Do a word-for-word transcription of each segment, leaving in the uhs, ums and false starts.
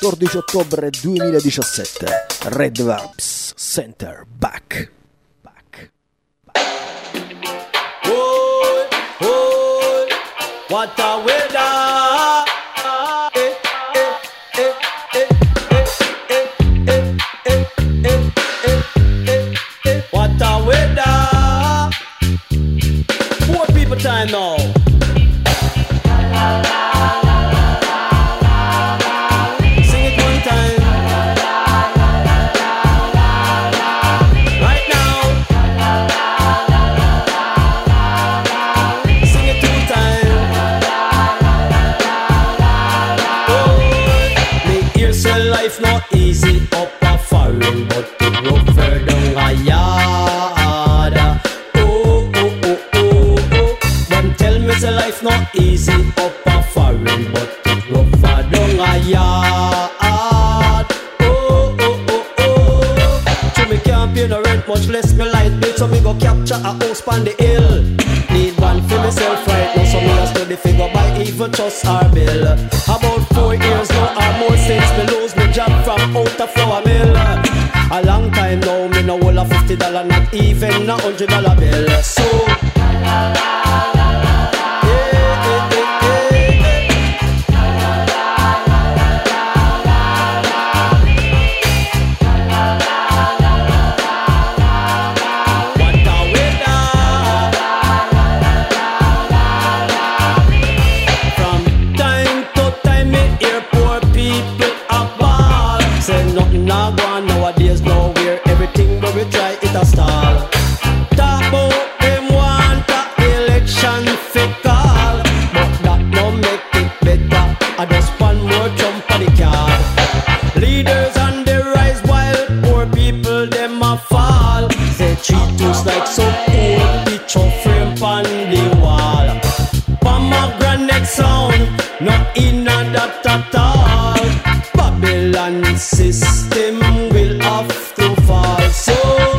quattordici ottobre duemiladiciassette. Red Vibes Center back. Back. Back. Oh, oh, what a weather. What a weather. Poor people time now. Sing it one time. Right now. Sing it two times. Oh, me hear say life not easy up a foreign, but it rougher down a yard. Oh, oh, oh, oh, oh. Them tell me say life not easy up a foreign, but it rougher down a yard. Oh, oh, oh, oh. So me can't pay no rent, much less me light bill, so me go capture a house on the hill. Need one for myself right now, so me a study figure by even trust our bill. About four years now or more since me lose me job from out of flour mill. A long time now, me no hold a fifty dollar, not even a hundred dollar bill. So now go on nowadays nowhere. Everything but we try it a stall. Talk about them want a election fickle, but that no make it better. I just one more jump on the card. Leaders on the rise while poor people them a fall. They treat us like some old picture frame on the wall. Pomegranate sound, not in a that at all. Babylon system will have to fall. So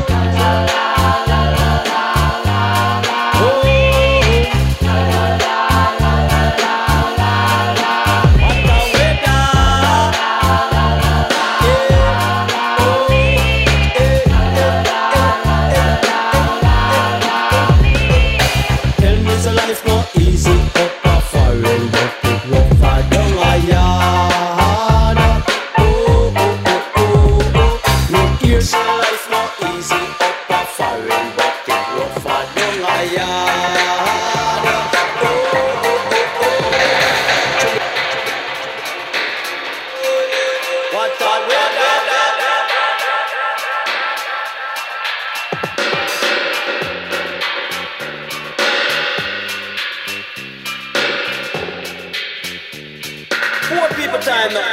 poor people time now.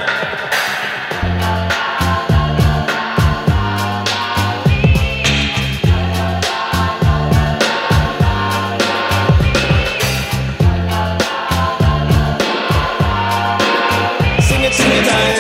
Sing it, sing it time.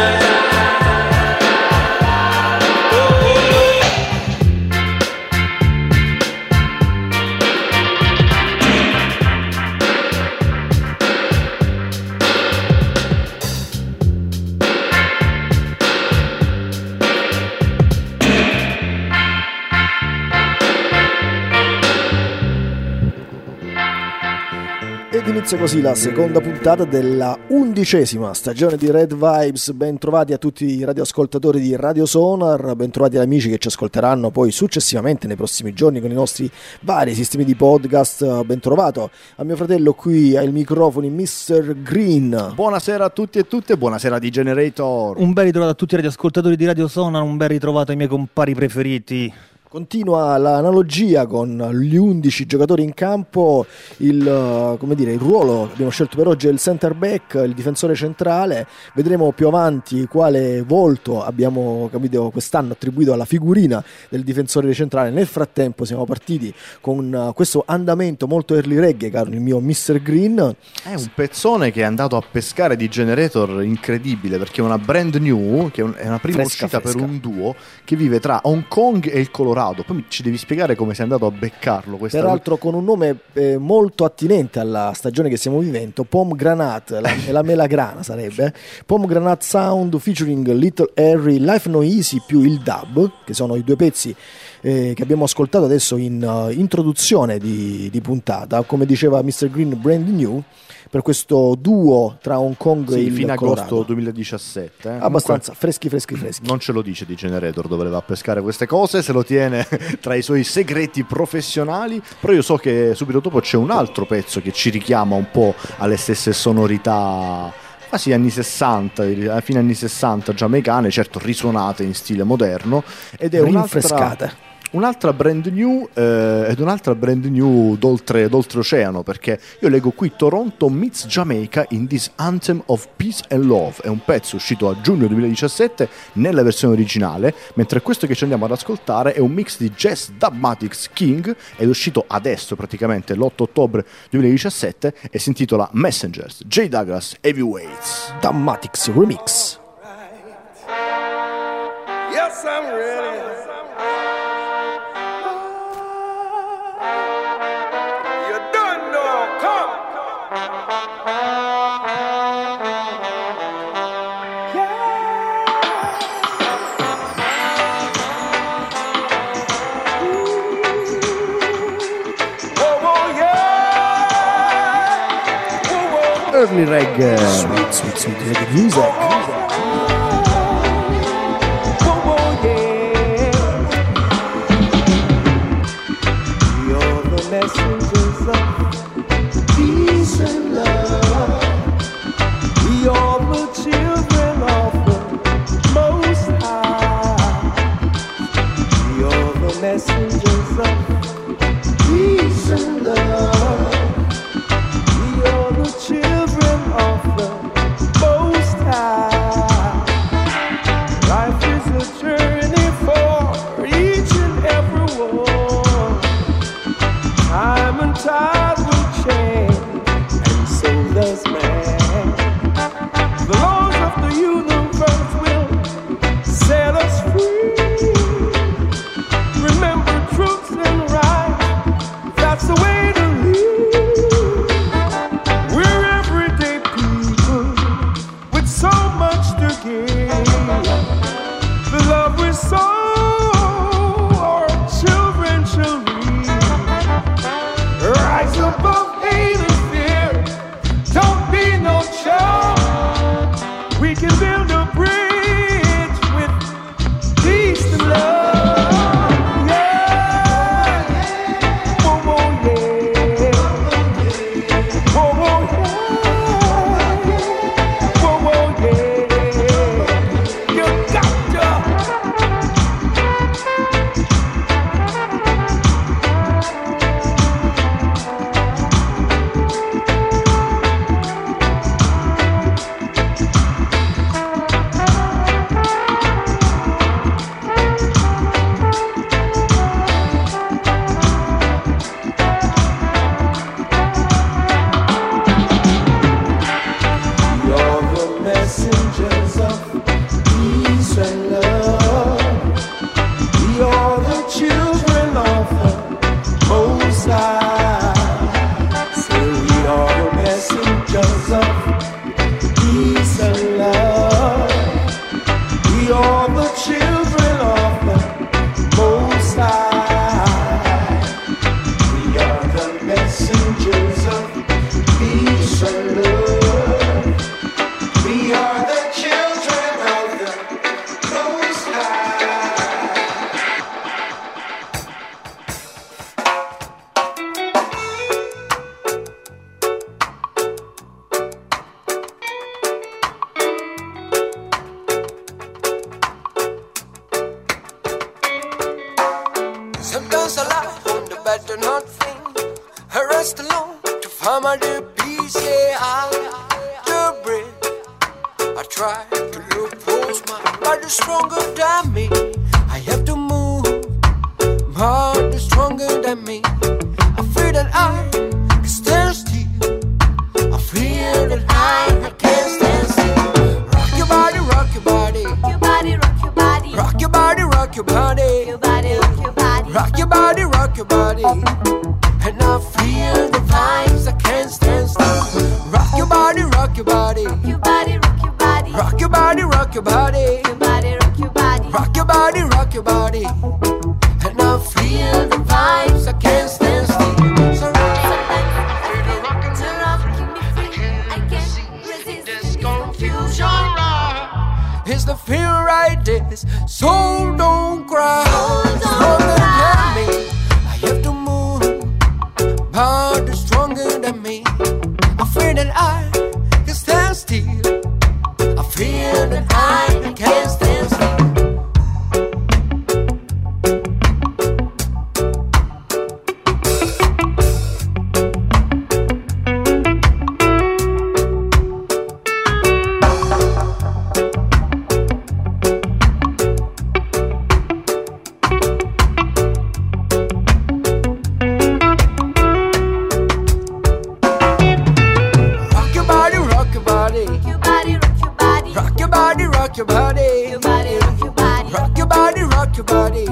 Ed inizia così la seconda puntata della undicesima stagione di Red Vibes. Ben trovati a tutti i radioascoltatori di Radio Sonar, ben trovati agli amici che ci ascolteranno poi successivamente nei prossimi giorni con i nostri vari sistemi di podcast. Ben trovato a mio fratello qui ai microfoni, mister Green. Buonasera a tutti e tutte, buonasera di Generator. Un bel ritrovato a tutti i radioascoltatori di Radio Sonar, un bel ritrovato ai miei compari preferiti. Continua l'analogia con gli undici giocatori in campo, il, come dire, il ruolo che abbiamo scelto per oggi è il center back, il difensore centrale. Vedremo più avanti quale volto abbiamo, capito, quest'anno attribuito alla figurina del difensore centrale. Nel frattempo siamo partiti con questo andamento molto early reggae, caro il mio mister Green. È un pezzone che è andato a pescare di Generator incredibile, perché è una brand new, che è una prima fresca, uscita fresca. per un duo che vive tra Hong Kong e il Colorado. rado. Poi ci devi spiegare come sei andato a beccarlo. Questa... Peraltro con un nome eh, molto attinente alla stagione che stiamo vivendo, Pomegranate, la, la melagrana sarebbe, eh? Pomegranate Sound featuring Little Harry, Life No Easy più il dub, che sono i due pezzi eh, che abbiamo ascoltato adesso in uh, introduzione di, di puntata, come diceva mister Green, brand new, per questo duo tra Hong Kong sì, e il fine Colorado. agosto duemiladiciassette. Eh? Abbastanza Comunque, freschi, freschi, freschi. non ce lo dice di Generator dove va a pescare queste cose, se lo tiene tra i suoi segreti professionali. Però io so che subito dopo c'è un altro pezzo che ci richiama un po' alle stesse sonorità quasi anni sessanta, alla fine anni sessanta giamaicane, certo risuonate in stile moderno, ed è rinfrescate. Un'altra, un'altra brand new eh, ed un'altra brand new d'oltre, d'oltreoceano, perché io leggo qui Toronto meets Jamaica in this Anthem of Peace and Love. È un pezzo uscito a giugno duemiladiciassette nella versione originale, mentre questo che ci andiamo ad ascoltare è un mix di Jazz Dubmatix King ed è uscito adesso praticamente l'otto ottobre duemiladiciassette e si intitola Messengers, J. Douglas Heavyweights. Dubmatix Remix. Yes, I'm ready. Early reggae, sweet, sweet, sweet reggae music. You're the messengers of peace and love. We are the children of the Most High. You're the messengers of peace and love. We are the children of the Most High. Life is a journey for each and every one. Time and tide will change, and so does man. The laws of the universe will set us free. Remember truth and right, that's the way to live. We're everyday people with so much to give. The love we sow, our children shall reap. Rise above hate and fear, don't be no joke. We can build a bridge with peace and love. Yeah, whoa, whoa, yeah. Whoa, whoa, yeah. Whoa, whoa, yeah. You got to. You're the messengers of peace and love. We are the children of the Most High. Say we are the messengers of peace and love. We are the children of the Most High. We are the messengers of peace and love. We are the children of the Most High. Sometimes I lie on the bed and not think. I rest alone to find my dear peace. Yeah, I the breath. I try to look for my body stronger than me. I have to move. My heart is stronger than me. I feel that I can stand still. I feel that I can't stand still. Rock your body, rock your body. Your body, rock your body. Rock your body, rock your body. Your body, rock your body. your body. And I feel the vibes, I can't stand still. Rock your body, rock your body. Your body, rock your body. Rock your body, rock your body. Your body, rock your body. Rock your body, rock your body. And I feel the vibes, I can't stand still. So rock, To rock, keep me free. I can't resist this confusion. it's the fear right there. Soul don't cry. Soul don't Stronger cry. than me. I have to move. Power is stronger than me. I fear that I can stand still. I fear that I can't stand still. Rock your body, rock your body. Your body, rock your body. Rock your body, rock your body. Your body, rock your body. Rock your body, rock your body.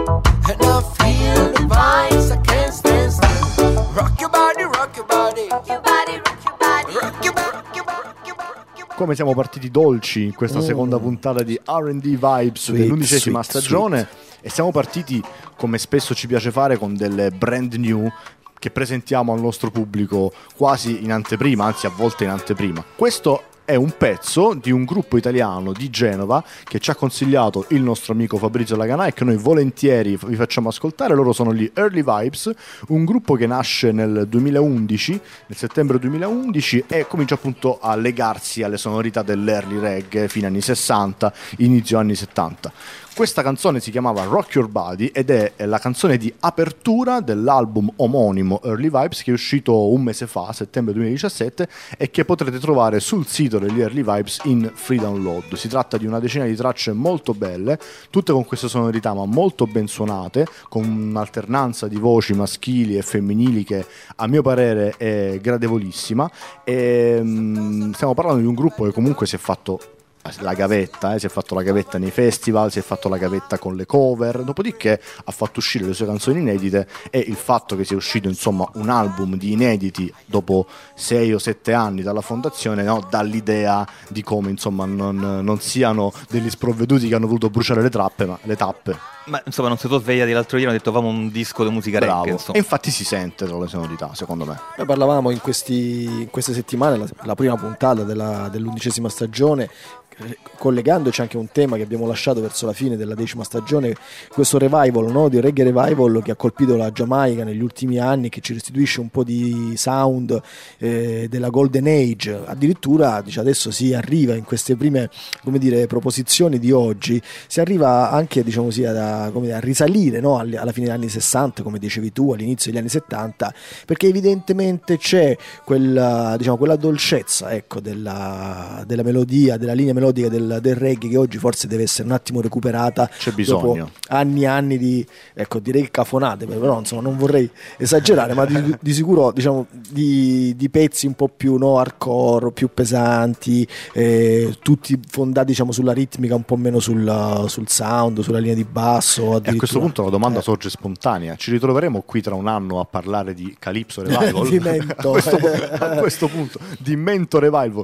And I feel the vibes, I can't stand still. Rock your body, rock your body. Your body, rock your body. Rock your body, rock your body, rock your body, rock your body. Come siamo partiti dolci in questa Mm. seconda puntata di R and D Vibes Sweet, dell'undicesima sweet, stagione e siamo partiti come spesso ci piace fare con delle brand new che presentiamo al nostro pubblico quasi in anteprima, anzi a volte in anteprima. Questo è un pezzo di un gruppo italiano di Genova che ci ha consigliato il nostro amico Fabrizio Laganà e che noi volentieri vi facciamo ascoltare. Loro sono gli Early Vibes, un gruppo che nasce nel duemilaundici, nel settembre duemilaundici, e comincia appunto a legarsi alle sonorità dell'early reggae fine anni sessanta, inizio anni settanta. Questa canzone si chiamava Rock Your Body ed è la canzone di apertura dell'album omonimo Early Vibes, che è uscito un mese fa, settembre duemiladiciassette, e che potrete trovare sul sito degli Early Vibes in free download. Si tratta di una decina di tracce molto belle, tutte con queste sonorità ma molto ben suonate, con un'alternanza di voci maschili e femminili che a mio parere è gradevolissima. E, mm, stiamo parlando di un gruppo che comunque si è fatto la gavetta, eh, si è fatto la gavetta nei festival, si è fatto la gavetta con le cover, dopodiché ha fatto uscire le sue canzoni inedite, e il fatto che sia uscito insomma un album di inediti dopo sei o sette anni dalla fondazione, no, dà l'idea di come insomma non, non siano degli sprovveduti che hanno voluto bruciare le trappe, ma le tappe. Ma insomma non si sono svegliati l'altro ieri, hanno detto famo un disco di musica Bravo. reggae, E insomma. infatti si sente tra le sonorità, secondo me. Noi parlavamo in, questi, in queste settimane, la, la prima puntata della, dell'undicesima stagione, eh, collegandoci anche a un tema che abbiamo lasciato verso la fine della decima stagione, questo revival, no, di reggae revival che ha colpito la Giamaica negli ultimi anni, che ci restituisce un po' di sound eh, della Golden Age. Addirittura dice, adesso si arriva in queste prime, come dire, proposizioni di oggi, si arriva anche, diciamo così, a, come dire, a risalire, no, all- alla fine degli anni sessanta, come dicevi tu, all'inizio degli anni settanta, perché evidentemente c'è quella, diciamo, quella dolcezza, ecco, della, della melodia, della linea melodica del, del reggae, che oggi forse deve essere un attimo recuperata. C'è bisogno. Dopo anni e anni di, ecco, direi cafonate, però insomma non vorrei esagerare, ma di, di sicuro, diciamo, di, di pezzi un po' più, no, hardcore, più pesanti, eh, tutti fondati, diciamo, sulla ritmica, un po' meno sul, sul sound, sulla linea di basso. E a questo punto la domanda eh. sorge spontanea: ci ritroveremo qui tra un anno a parlare di Calypso Revival? Di Mento. a, questo, a questo punto di Mento Revival.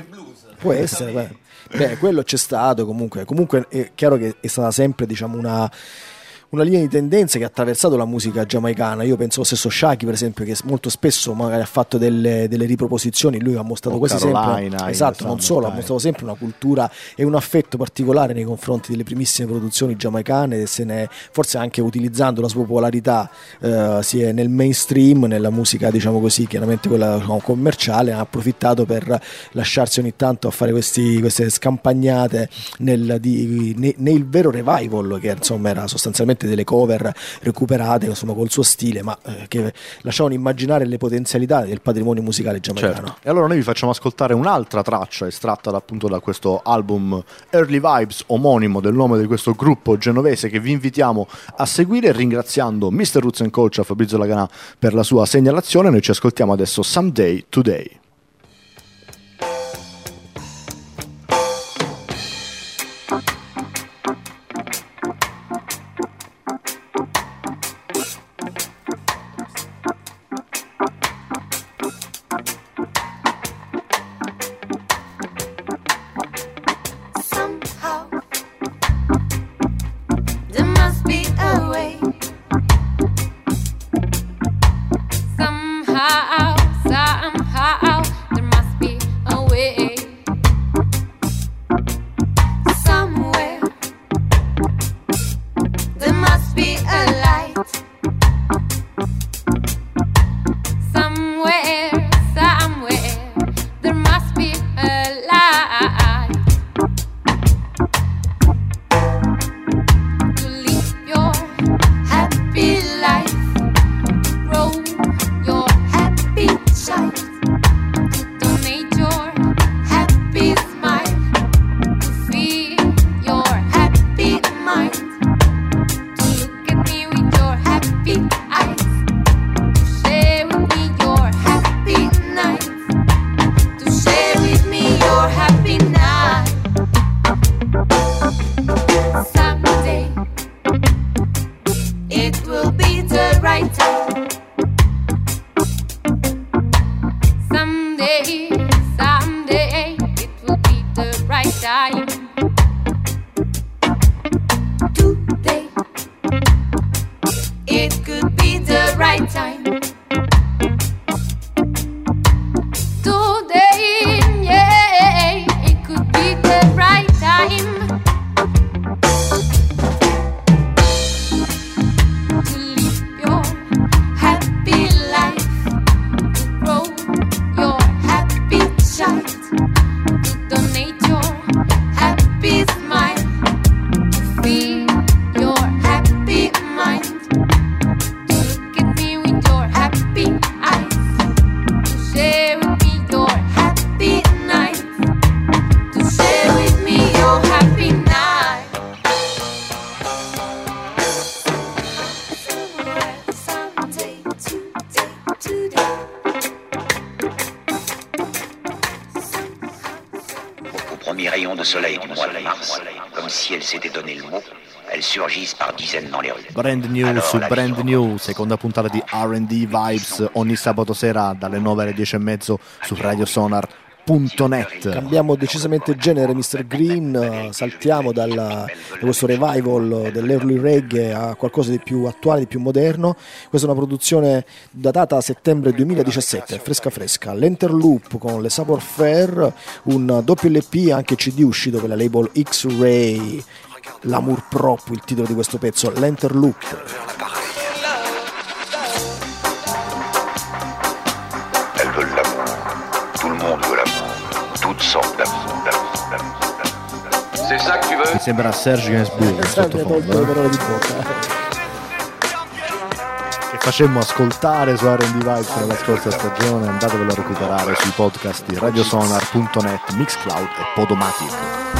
Può essere, beh. Beh, quello c'è stato comunque. Comunque è chiaro che è stata sempre, diciamo, una, una linea di tendenze che ha attraversato la musica giamaicana. Io penso lo stesso Shaki, per esempio, che molto spesso magari ha fatto delle, delle riproposizioni. Lui ha mostrato O quasi Carolina, sempre, esatto, in non solo, ha Summertime. mostrato sempre una cultura e un affetto particolare nei confronti delle primissime produzioni giamaicane, e se ne, forse anche utilizzando la sua popolarità eh, sia nel mainstream, nella musica, diciamo così, chiaramente quella, diciamo, commerciale, ha approfittato per lasciarsi ogni tanto a fare questi, queste scampagnate nel, di, ne, nel vero revival, che insomma era sostanzialmente delle cover recuperate, insomma, col suo stile, ma eh, che lasciavano immaginare le potenzialità del patrimonio musicale giamaicano. Certo. E allora noi vi facciamo ascoltare un'altra traccia estratta da, appunto da questo album Early Vibes, omonimo del nome di questo gruppo genovese, che vi invitiamo a seguire, ringraziando mister Roots and Culture, Fabrizio Laganà, per la sua segnalazione. Noi ci ascoltiamo adesso Someday Today. mois de mars, comme si elles s'étaient donné le mot, elles surgissent par dizaines dans les rues. Brand new Alors, su la Brand vie New, seconda puntata di R and D Vibes ogni sabato sera dalle nove alle dieci e mezzo su radiosonar punto net. Cambiamo decisamente genere, mister Green, eh, saltiamo dalla- da questo revival dell'early reggae a qualcosa di più attuale, di più moderno. Questa è una produzione datata a settembre duemiladiciassette, fresca fresca. L'Enterloop con le Savoir Faire, un doppio L P, anche C D uscito per la label X-Ray. L'amour proprio, il titolo di questo pezzo, l'Enterloop. Elles veulent l'amour. Tout le monde veut l'amour. Toutes sortes d'amour. d'amour, d'amour, d'amour. C'est ça que tu veux? Mi sembra Serge Gainsbourg in Esatto, mi ha tolto le sottofondo, eh, parole di bocca. che facemmo ascoltare su R and D Vibes nella scorsa stagione. Andatevelo a recuperare sui podcast di radiosonar punto net, Mixcloud e Podomatic.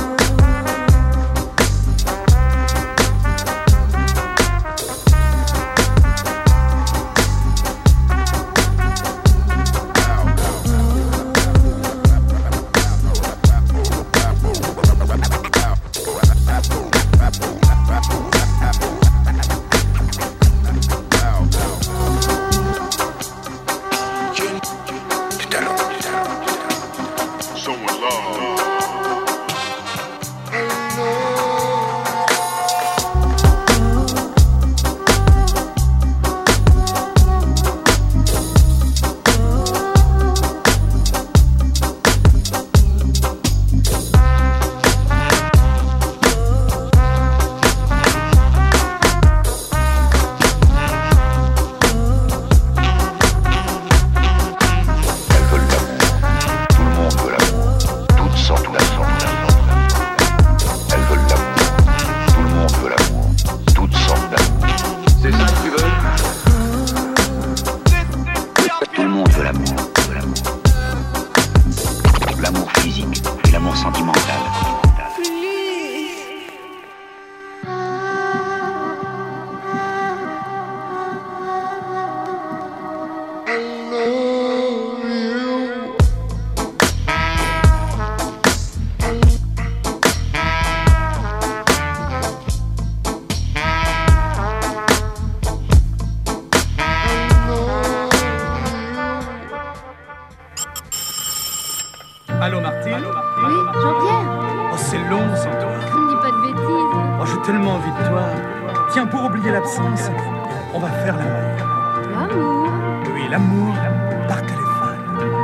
Allô Martine? Oui, Jean-Pierre, Oh, c'est long sans toi. ne dis pas de bêtises. Oh, j'ai tellement envie de toi. Tiens, pour oublier l'absence, on va faire l'amour. L'amour. Oui, l'amour par téléphone.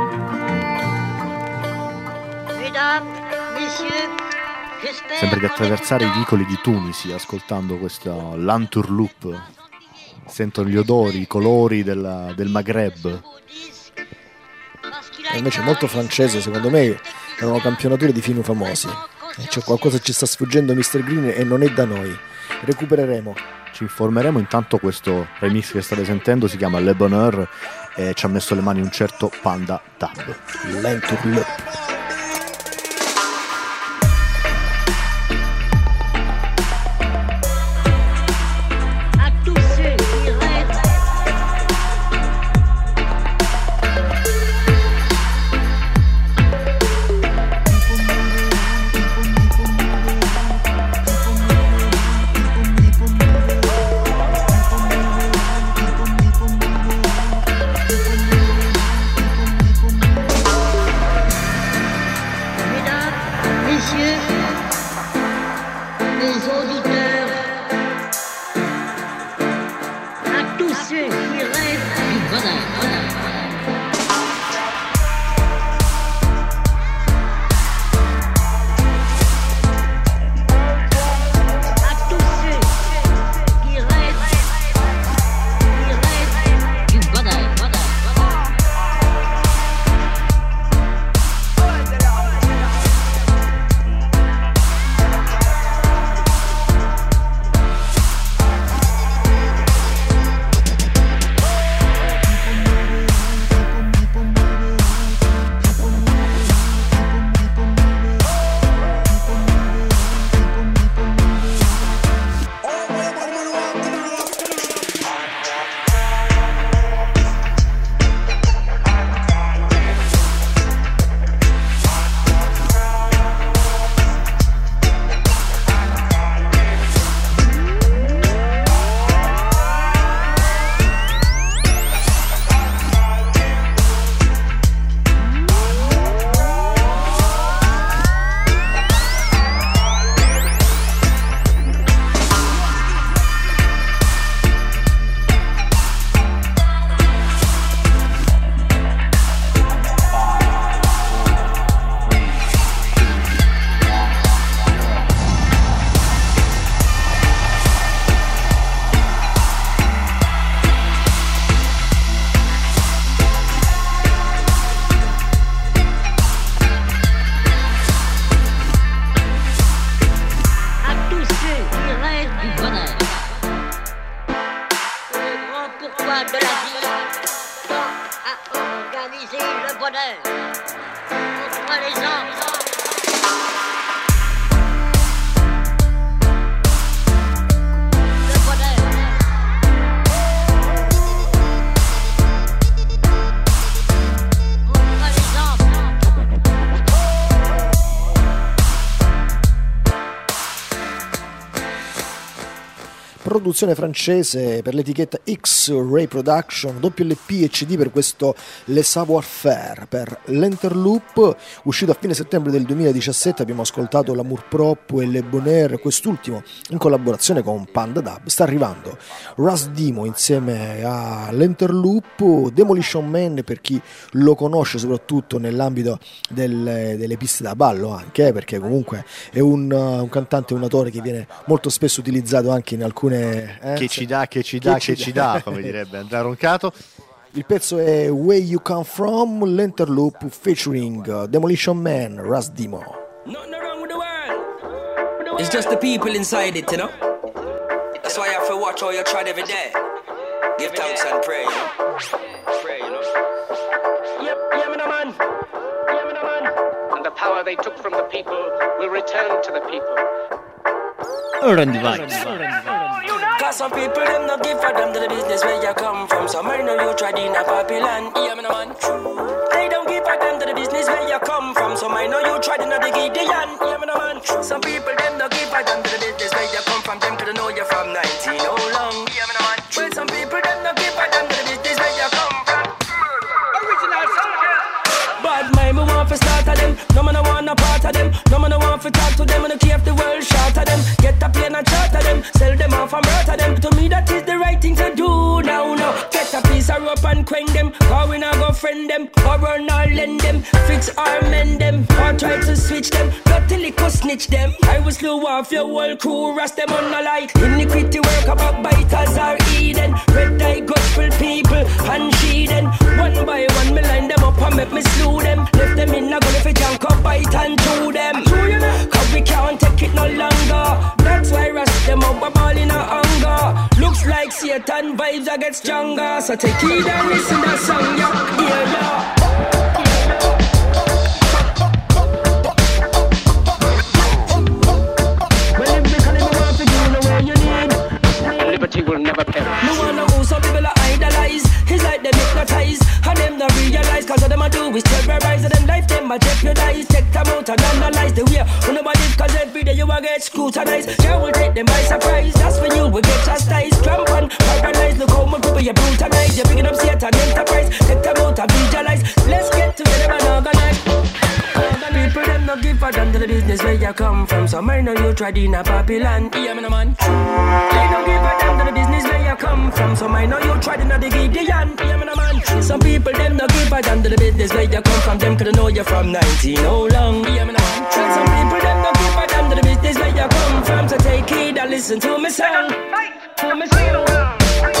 Mesdames, messieurs, j'espère Sembra di qu'en attraversare i écoutant vicoli di Tunisi ascoltando questo l'Enterloop. Sento gli odori, i colori della- del Maghreb. vos disques, parce qu'il a E invece été molto arrangé francese, secondo me erano campionature di film famosi. Eh, C'è qualcosa che ci sta sfuggendo, mister Green, e non è da noi. Recupereremo. Ci informeremo. Intanto questo remix che state sentendo si chiama Le Bonheur e ci ha messo le mani un certo Panda Tab. L'Enterloop. à tous ceux qui rêvent Thank loi de la vie tend à organiser le bonheur contre les hommes. Produzione francese per l'etichetta X-Ray Production, doppio L P e C D per questo Le Savoir-Faire. Per l'Interloop, uscito a fine settembre del duemiladiciassette, abbiamo ascoltato l'Amour Propre e Le Bonheur, quest'ultimo in collaborazione con Panda Dub. Sta arrivando Ras Dimo insieme all'Interloop, Demolition Man per chi lo conosce soprattutto nell'ambito delle, delle piste da ballo anche, eh, perché comunque è un, un cantante, un autore che viene molto spesso utilizzato anche in alcune Eh, che ci dà, che ci dà, che, che ci dà, come direbbe Andrea Roncato. Il pezzo è Where You Come From, l'Interloop featuring Demolition Man, Ras Dimo. Nothing wrong with the world. It's just the people inside it, you know. That's why you have to watch how you try every day. Give thanks and pray, you know. Pray, you know. Yep, yeah, me no man. Yeah, me no man. And the power they took from the people will return to the people. Randy Vibes. Cause some people them not give for them to the business where you come from. Some I know you tried in a poppy land. Yeah, me no man. They don't give for them to the business where you come from. Some I know you tried in a the Gideon. Yeah, me no man. Some people them not give for them to the business where you come from. Them could know you from nineteen oh long. Yeah, me no man. Well, some people them not give for them to the business where you come from. Original soldier. Bad mind, me want to start of them. No man I want a part of them. No man I want to talk to them. And I keep the world short of them. Get a plane and charter them. Sell them off and murder them. To me that is the right thing to do now, now. Get a piece of rope and quang them. Or we not go friend them. Or run or lend them. Fix or mend them. Or try to switch them. Not till it could snitch them. I will slew off your whole crew. Rust them on the light. Iniquity work about biters or Eden. Red eye gospel people and sheeden. One by one me line them up and make me slew them. Left them in a gully for junk up bite and chew them. Cause we can't take it no longer. That's why rust them up a ball in a hunger. Looks like Satan vibes I get stronger. So take it and listen to that song, yeah, yeah, yeah. Well, if they call me want to do the way you need, liberty will never perish. No one know who some people are idolize. It's like they hypnotize. And them not realize. Cause all them a do is terrorize. And them life them a jeopardize. Take them out and analyze the way. When nobody cause every day you a get scrutinized. God will take them by surprise. That's when you will get chastised. Cramp and paralyzed. Look how my people you brutalize. You're picking up Satan enterprise. Take them out and visualize. Let's get together and organize. People them not give a damn to the business where you come from. Some I know you tried in a Babylon. Yeah, me no man. They don't give a damn to the business where you come from. Some I know you tried in a the Gideon. Yeah, me no man. Some people them not give a damn to the business where you come from. Them could know you from nineteen oh long. Yeah, me no man. Some people them not give a damn to the business where you come from. So take heed and listen to me song. To me song.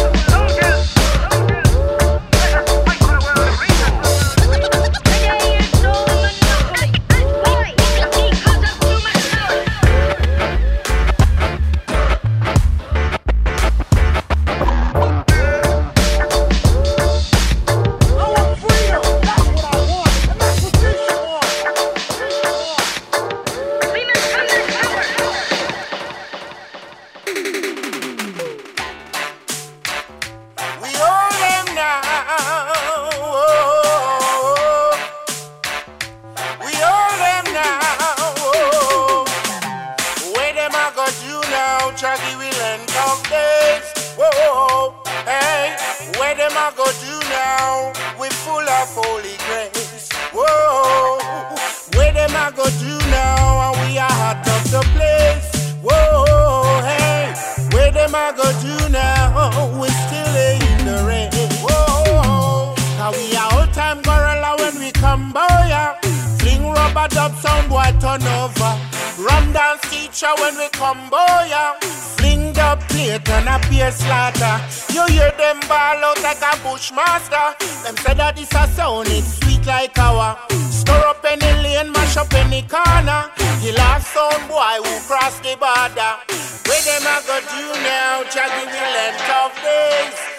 When we come boya, fling the plate and a beer slaughter. You hear them ball out like a bushmaster. Them say that this a sound, it's sweet like our. Stir up any lane, mash up any corner. The last sound boy who crossed the border. Where them a go do now? Jaggy will end of days.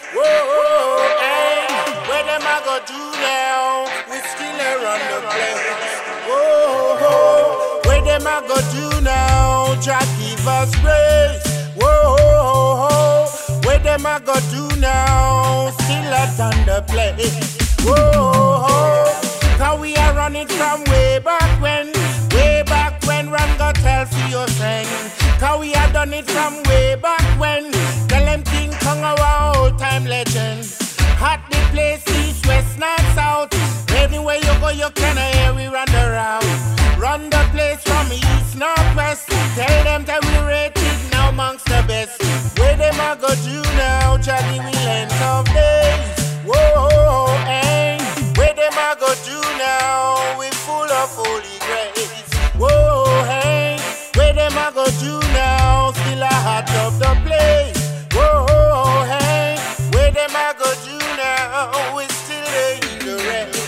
Whoa, hey, where them I go do now? We still a run the place. Whoa, where them I go do now? Jah give us grace. Whoa, where them I go do now? Still a done the place. Whoa, cause we are running from way back when. Way back when run go tell for your thing. Cause we have done it from way back when. Tell them King Kong our old time legend. Hot the place, east, west, north, south. Anywhere you go, you can hear we run around. Run the place from east, north, west. Tell them that we rated now amongst the best. Where them I go do now, Johnny we length of days. Whoa, hey, where them I go do now, we full of holy grace. Whoa, hey, where them I go do now, still a hot of the place. Whoa, hey, where them I go do now, we still in the race.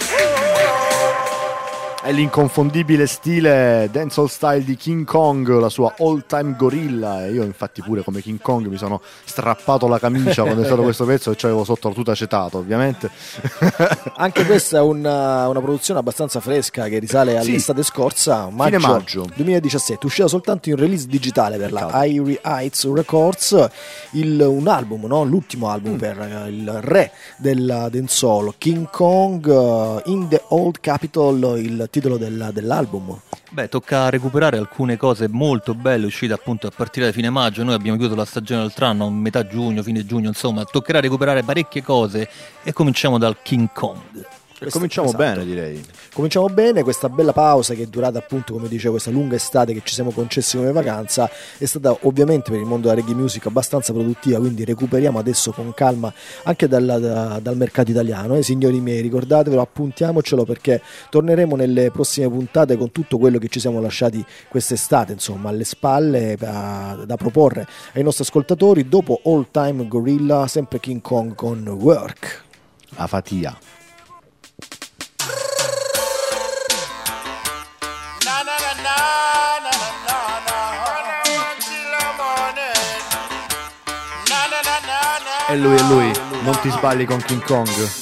È l'inconfondibile stile dancehall style di King Kong, la sua all time gorilla, e io infatti pure come King Kong mi sono strappato la camicia quando è stato questo pezzo e c'avevo sotto la tuta acetato ovviamente. Anche questa è una, una produzione abbastanza fresca che risale all'estate sì, scorsa, maggio, fine maggio duemiladiciassette, uscita soltanto in release digitale per la Irie Heights Records, il, un album, no? L'ultimo album mm. per il re del dancehall, King Kong uh, in the Old Capitol, il titolo del, dell'album. Beh, tocca recuperare alcune cose molto belle uscite appunto a partire da fine maggio. Noi abbiamo chiuso la stagione l'altro anno a metà giugno, fine giugno, insomma toccherà recuperare parecchie cose e cominciamo dal King Kong. E cominciamo esatto. bene, direi. Cominciamo bene, questa bella pausa che è durata appunto, come dicevo, questa lunga estate che ci siamo concessi come vacanza è stata ovviamente per il mondo della reggae music abbastanza produttiva, quindi recuperiamo adesso con calma anche dal, da, dal mercato italiano, eh, signori miei, ricordatevelo, appuntiamocelo perché torneremo nelle prossime puntate con tutto quello che ci siamo lasciati quest'estate, insomma, alle spalle da, da proporre ai nostri ascoltatori dopo All Time Gorilla, sempre King Kong con Work. A fatia. E lui, e lui, non ti sbagli con King Kong.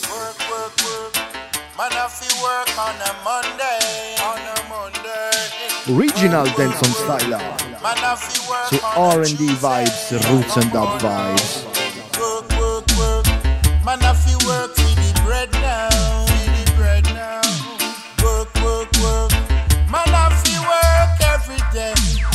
Original Dancehall Style su R and D Vibes, Roots and Dub Vibes. Work, work, work. Man, I feel work for the bread now. For the bread now. Work, work, work. Man, I feel work every day.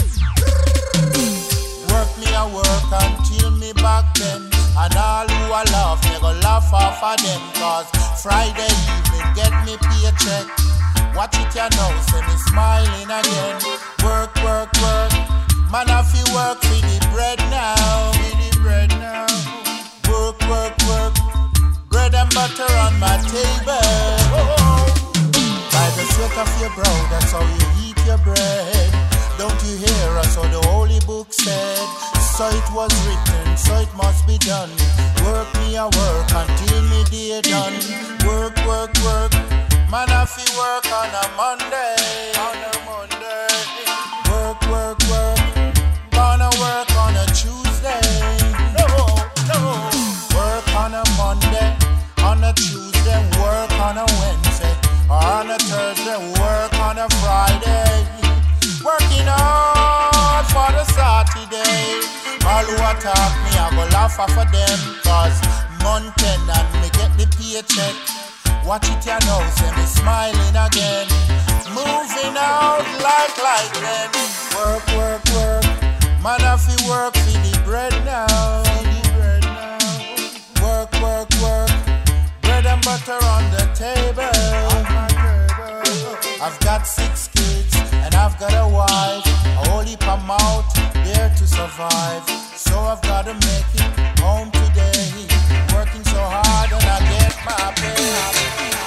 Work me a work until me back then. And all who I love, me go laugh off of them. Cause Friday evening get me paycheck. Watch it you know, say me smiling again. Work, work, work. Man, I feel work for the bread now. For the bread now. Work, work, work. Bread and butter on my table. By the sweat of your brow, that's how you eat your bread. Don't you hear us, how the holy book said? So it was written, so it must be done. Work me a work until me day done. Work, work, work. Man, I feel work on a Monday. On a Monday. Work, work, work. Gonna work on a Tuesday. No, no. Work on a Monday. On a Tuesday, work on a Wednesday. On a Thursday, work on a Friday. Working hard for the Saturday. All who attack me, I go laugh off of them. Cause month end and me get the paycheck. Watch it you know, say me smiling again. Moving out like lightning. Work, work, work. Man, I feel work for the bread now. For the bread now. Work, work, work. Bread and butter on the table. On my table. I've got six kids and I've got a wife. A whole heap of mouth there to survive. So I've gotta make it home today. Working so hard and I get my pay.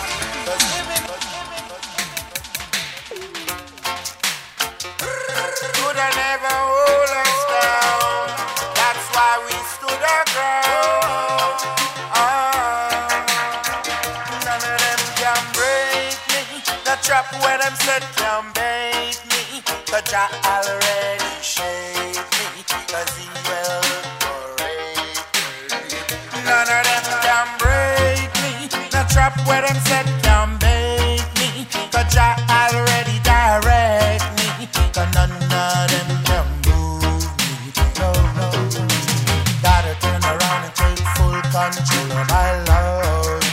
Could I never hold us down? That's why we stood our ground. Ah, none of them can break me. The trap where them said can bait me. Cause I already shaped me. Cause he will break me. None trap where them set can bake me. Cause Jah already direct me. Cause none of them can move me. No, no. Gotta turn around and take full control of my life.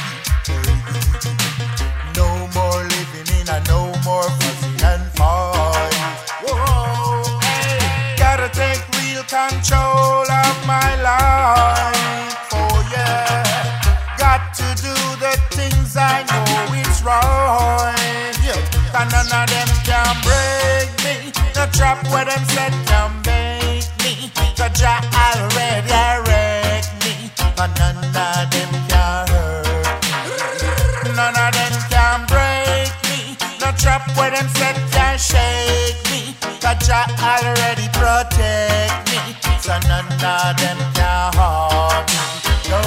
No more living in a no more fussing and fight. Whoa, hey. Gotta take real control of my life. Oh yeah. Got to do the things I know it's right. Yeah. Cause none of them can break me. No trap where them set can make me. Cause Jah already direct me. But none of them can hurt me. None of them can break me. No trap where them set can shake me. Cause Jah already protect me. So none of them can harm me. No,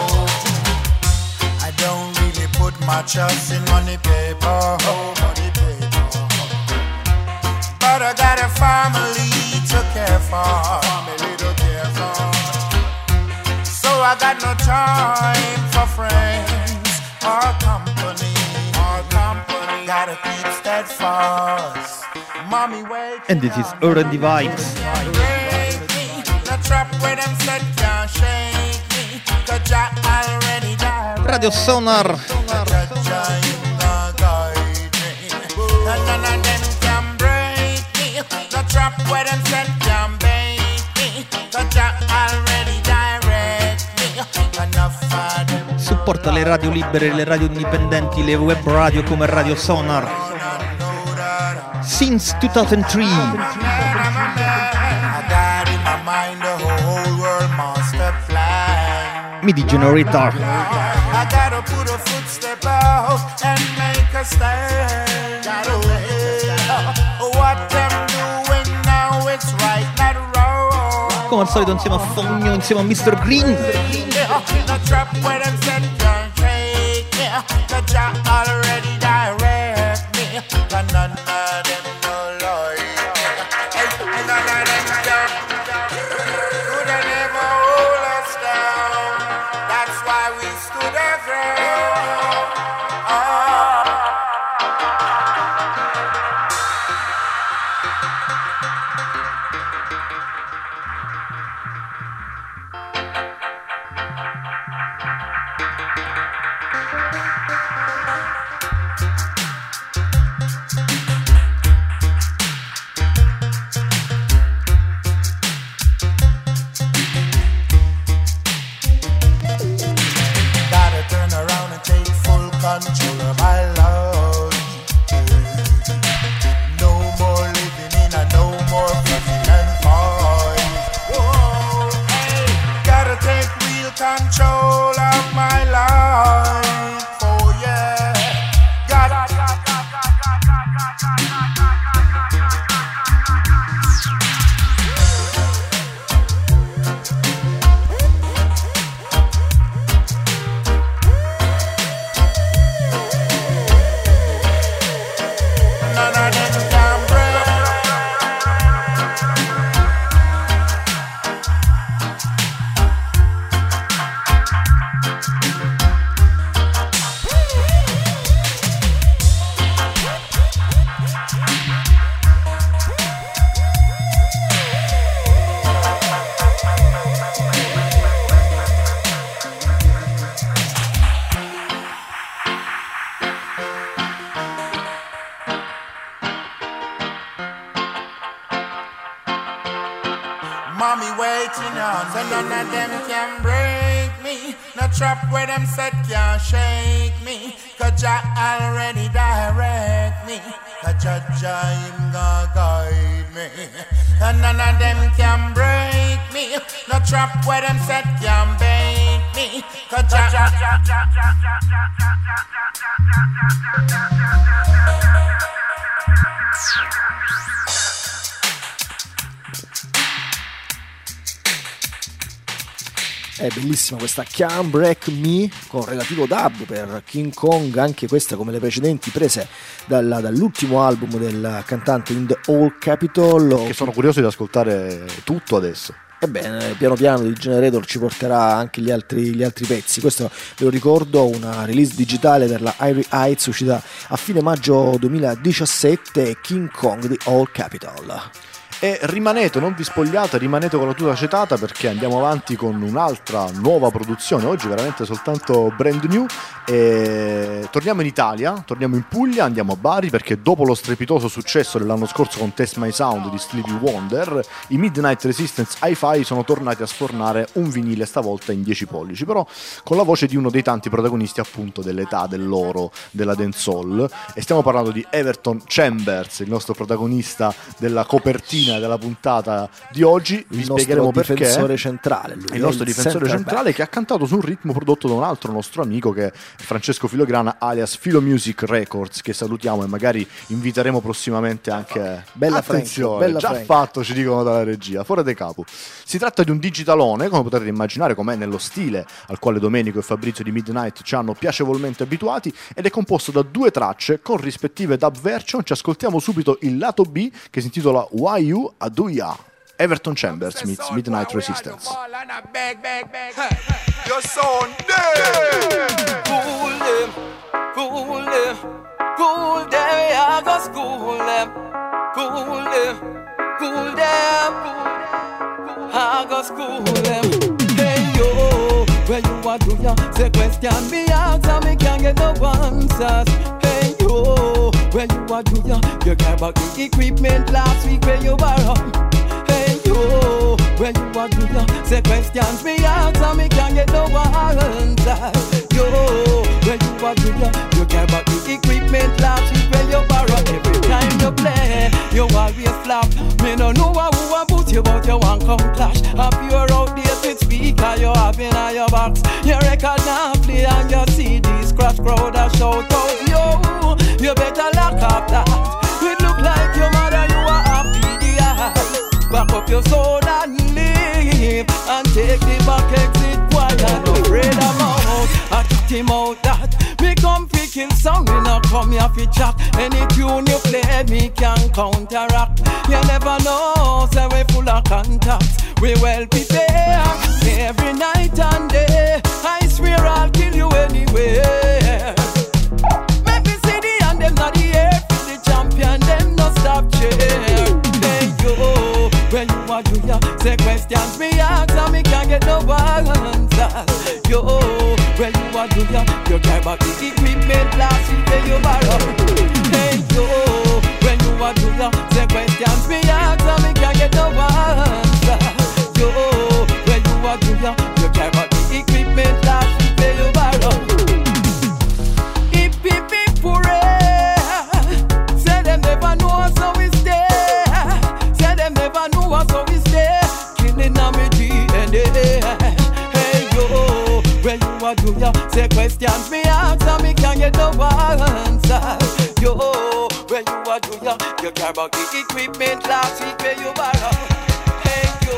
I don't really put my trust in money paper, oh, money paper. But I got a family to care for, family to care for. So I got no time for friends or company, or company. Gotta keep steadfast. Mommy wake. And this is R and D Vibes. The trap where them set can't shake me. Cause Jah already died. Radio Sonar. None of them can break me. The trap where them set can bake me. Cause Jah already direct me. Enough of them. Supporta le radio libere, le radio indipendenti, le web radio come Radio Sonar. Since two thousand three. MIDI generator. I gotta put a footstep out and make a stand. Gotta wait. What them doing now, it's right, not wrong. Come al solito insieme a Fogno, insieme a mister Green. The trap where them set can shake me. The Jah already direct me. But none of them no lie. Hey, none of them can. Could they never hold us down? That's why we stood our ground. Oh. Control of my life. No more living in a no more fussing and fight. Whoa, hey. Gotta take real control of my life. Oh yeah. Gotta. Mommy waiting on, so none of them can break me. No trap where them set can't shake me. Cause Jah already direct me. Cause Jah Jah him gonna guide me. And none of them can break me. No trap where them set can bait me. Cause Jah Jah Jah Jah Jah Jah È bellissima questa Can't Break Me con relativo dub per King Kong, anche questa come le precedenti prese dalla, dall'ultimo album del cantante In The Old Capitol. Che sono curioso di ascoltare tutto adesso. Ebbene, piano piano di Generator ci porterà anche gli altri, gli altri pezzi. Questo ve lo ricordo, una release digitale per la Irie Heights uscita a fine maggio duemiladiciassette, King Kong di All Capital. E rimanete, non vi spogliate, rimanete con la tuta acetata perché andiamo avanti con un'altra nuova produzione, oggi veramente soltanto brand new. E torniamo in Italia, torniamo in Puglia, andiamo a Bari perché dopo lo strepitoso successo dell'anno scorso con Test My Sound di Stevie Wonder, i Midnight Resistance Hi-Fi sono tornati a sfornare un vinile, stavolta in dieci pollici, però con la voce di uno dei tanti protagonisti appunto dell'età dell'oro della dancehall, e stiamo parlando di Everton Chambers, il nostro protagonista della copertina della puntata di oggi. Vi spiegheremo perché. Il nostro difensore centrale, lui, il nostro difensore centrale back, che ha cantato su un ritmo prodotto da un altro nostro amico che è Francesco Filograna alias Filo Music Records, che salutiamo e magari inviteremo prossimamente anche. Bella attenzione, Frank, bella già Frank. fatto, ci dicono dalla regia, fuori dei capo. Si tratta di un digitalone, come potete immaginare, com'è nello stile al quale Domenico e Fabrizio di Midnight ci hanno piacevolmente abituati, ed è composto da due tracce con rispettive dub version. Ci ascoltiamo subito il lato B, che si intitola Why You Aduya. Everton Chambers meets Midnight Resistance. Your son dead. Fool them, fool them, fool them, I go school them. Fool them, fool them, I go school them. Hey yo, where you are do ya? Say question me ask and me can't get no answers. Hey yo, where you are do ya? You care about the equipment last week where you borrow. Hey yo, where you are do ya? Say questions me ask and me can't get no answers. Yo, where you are do ya? You care about the equipment last week where you borrow. Every time you play, you always flop. Me no know who a put you, but you want come clash. Up your outdated speaker you have in your box. Your record now play and you see this crash crowd a shout out. Yo, you better lock up that. It look like your mother, you are happy the eye. Back up your soul and leave, and take the back exit quiet. No afraid about, I kicked him out that. Me come fi kill song, me no come here fi chat. Any tune you play, me can counteract. You never know, say we full of contacts. We well prepared every night and day. I swear I'll kill you anywhere. Make me see the and them not the air for the champion, them no stop cheer. Hey yo, when you are do ya, say questions me ask and me can't get no answers. Yo, when you are do ya, you care about the equipment last week where you borrow. Hey yo, when you are do ya, say questions me ask and me can't get no answers. Yo, when you are do ya, you care about the equipment last week where you borrow. Hip hip hip hooray, say them never know so we stay. Say them never know us so we stay. Killing on me D N A. Hey yo, when you are do ya, say questions me ask and me can't get no answers. Yo, when you are do ya, you care about the equipment last week where you borrow. Hey yo.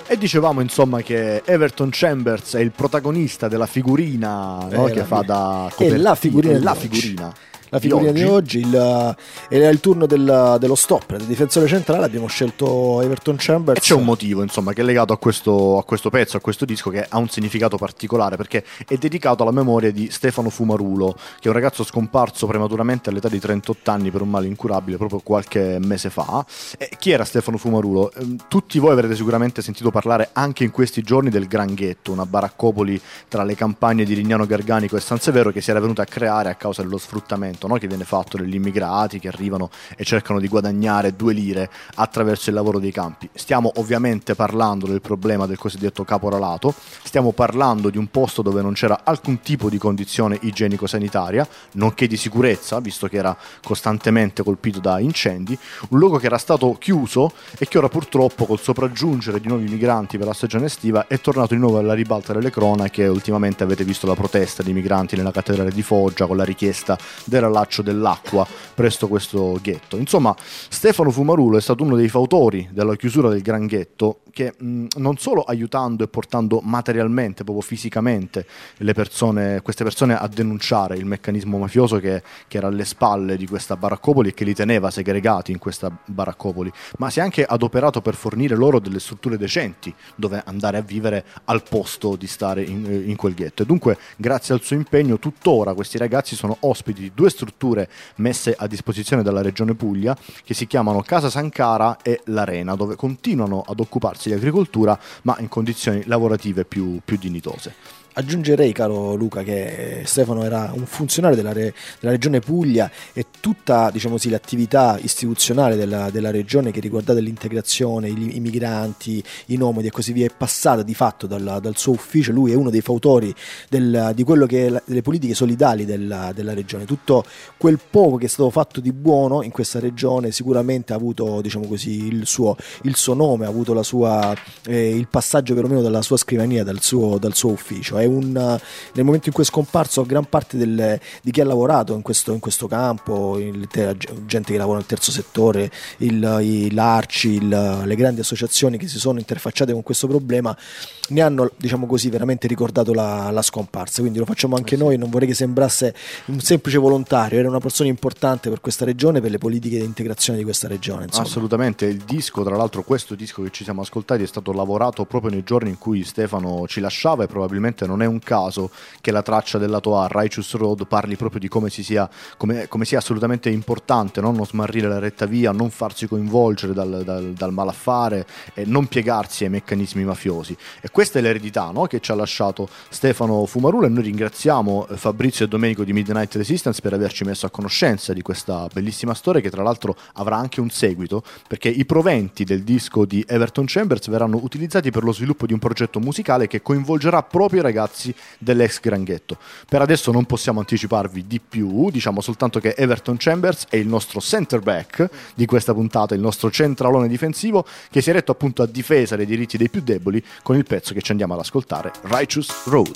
E dicevamo insomma che Everton Chambers è il protagonista della figurina, no? Eh, che la- fa da è copertina. la figurina È la di oggi. figurina. La figurina di oggi, il, era il turno del- dello stopper, del difensore centrale, abbiamo scelto Everton Chambers. E c'è un motivo, insomma, che è legato a questo, a questo pezzo, a questo disco, che ha un significato particolare, perché è dedicato alla memoria di Stefano Fumarulo, che è un ragazzo scomparso prematuramente all'età di trentotto anni per un male incurabile proprio qualche mese fa. E chi era Stefano Fumarulo? Eh, Tutti voi avrete sicuramente sentito parlare anche in questi giorni del Granghetto, una baraccopoli tra le campagne di Rignano Garganico e San Severo che si era venuta a creare a causa dello sfruttamento, no? Che viene fatto dagli immigrati che arrivano e cercano di guadagnare due lire attraverso il lavoro dei campi. Stiamo ovviamente parlando del problema del cosiddetto caporalato, stiamo parlando di un posto dove non c'era alcun tipo di condizione igienico-sanitaria, nonché di sicurezza, visto che era costantemente colpito da incendi, un luogo che era stato chiuso e che ora purtroppo col sopraggiungere di nuovi migranti per la stagione estiva è tornato di nuovo alla ribalta delle cronache. Ultimamente avete visto la protesta di migranti nella cattedrale di Foggia con la richiesta del rallaccio dell'acqua presso questo ghetto. Insomma, Stefano Fumarulo è stato uno dei fautori della chiusura del Granghetto, che mh, non solo aiutando e portando materialmente, proprio fisicamente, le persone, queste persone a denunciare il meccanismo mafioso che, che era alle spalle di questa baraccopoli e che li teneva segregati in questa baraccopoli, ma si è anche adoperato per fornire loro delle strutture decenti dove andare a vivere al posto di stare in, in quel ghetto. E dunque, grazie al suo impegno, tuttora questi ragazzi sono ospiti di due strutture messe a disposizione dalla Regione Puglia che si chiamano Casa Sancara e l'Arena, dove continuano ad occuparsi di agricoltura ma in condizioni lavorative più, più dignitose. Aggiungerei, caro Luca, che Stefano era un funzionario della, re- della regione Puglia e tutta, diciamo così, l'attività istituzionale della, della regione che riguardava l'integrazione, i, i migranti, i nomadi e così via è passata di fatto dal, dal suo ufficio. Lui è uno dei fautori del, di quello che è la, delle politiche solidali della, della regione. Tutto quel poco che è stato fatto di buono in questa regione sicuramente ha avuto, diciamo così, il suo, il suo nome, ha avuto la sua, eh, il passaggio perlomeno dalla sua scrivania, dal suo, dal suo ufficio. È un, nel momento in cui è scomparso gran parte del, di chi ha lavorato in questo, in questo campo, il, te, gente che lavora nel terzo settore, il, i, l'Arci, il, le grandi associazioni che si sono interfacciate con questo problema, ne hanno, diciamo così, veramente ricordato la, la scomparsa. Quindi lo facciamo anche noi, non vorrei che sembrasse un semplice volontario, era una persona importante per questa regione, per le politiche di integrazione di questa regione, insomma. Assolutamente, il disco, tra l'altro questo disco che ci siamo ascoltati è stato lavorato proprio nei giorni in cui Stefano ci lasciava, e probabilmente non è un caso che la traccia del lato A, Righteous Road, parli proprio di come si sia, come, come sia assolutamente importante, no? Non smarrire la retta via, non farsi coinvolgere dal, dal, dal malaffare e non piegarsi ai meccanismi mafiosi. E questa è l'eredità, no? Che ci ha lasciato Stefano Fumarulo, e noi ringraziamo Fabrizio e Domenico di Midnight Resistance per averci messo a conoscenza di questa bellissima storia, che tra l'altro avrà anche un seguito, perché i proventi del disco di Everton Chambers verranno utilizzati per lo sviluppo di un progetto musicale che coinvolgerà proprio i ragazzi dell'ex Granghetto. Per adesso non possiamo anticiparvi di più, diciamo soltanto che Everton Chambers è il nostro center back di questa puntata, il nostro centralone difensivo che si è retto appunto a difesa dei diritti dei più deboli con il pezzo che ci andiamo ad ascoltare, Righteous Road.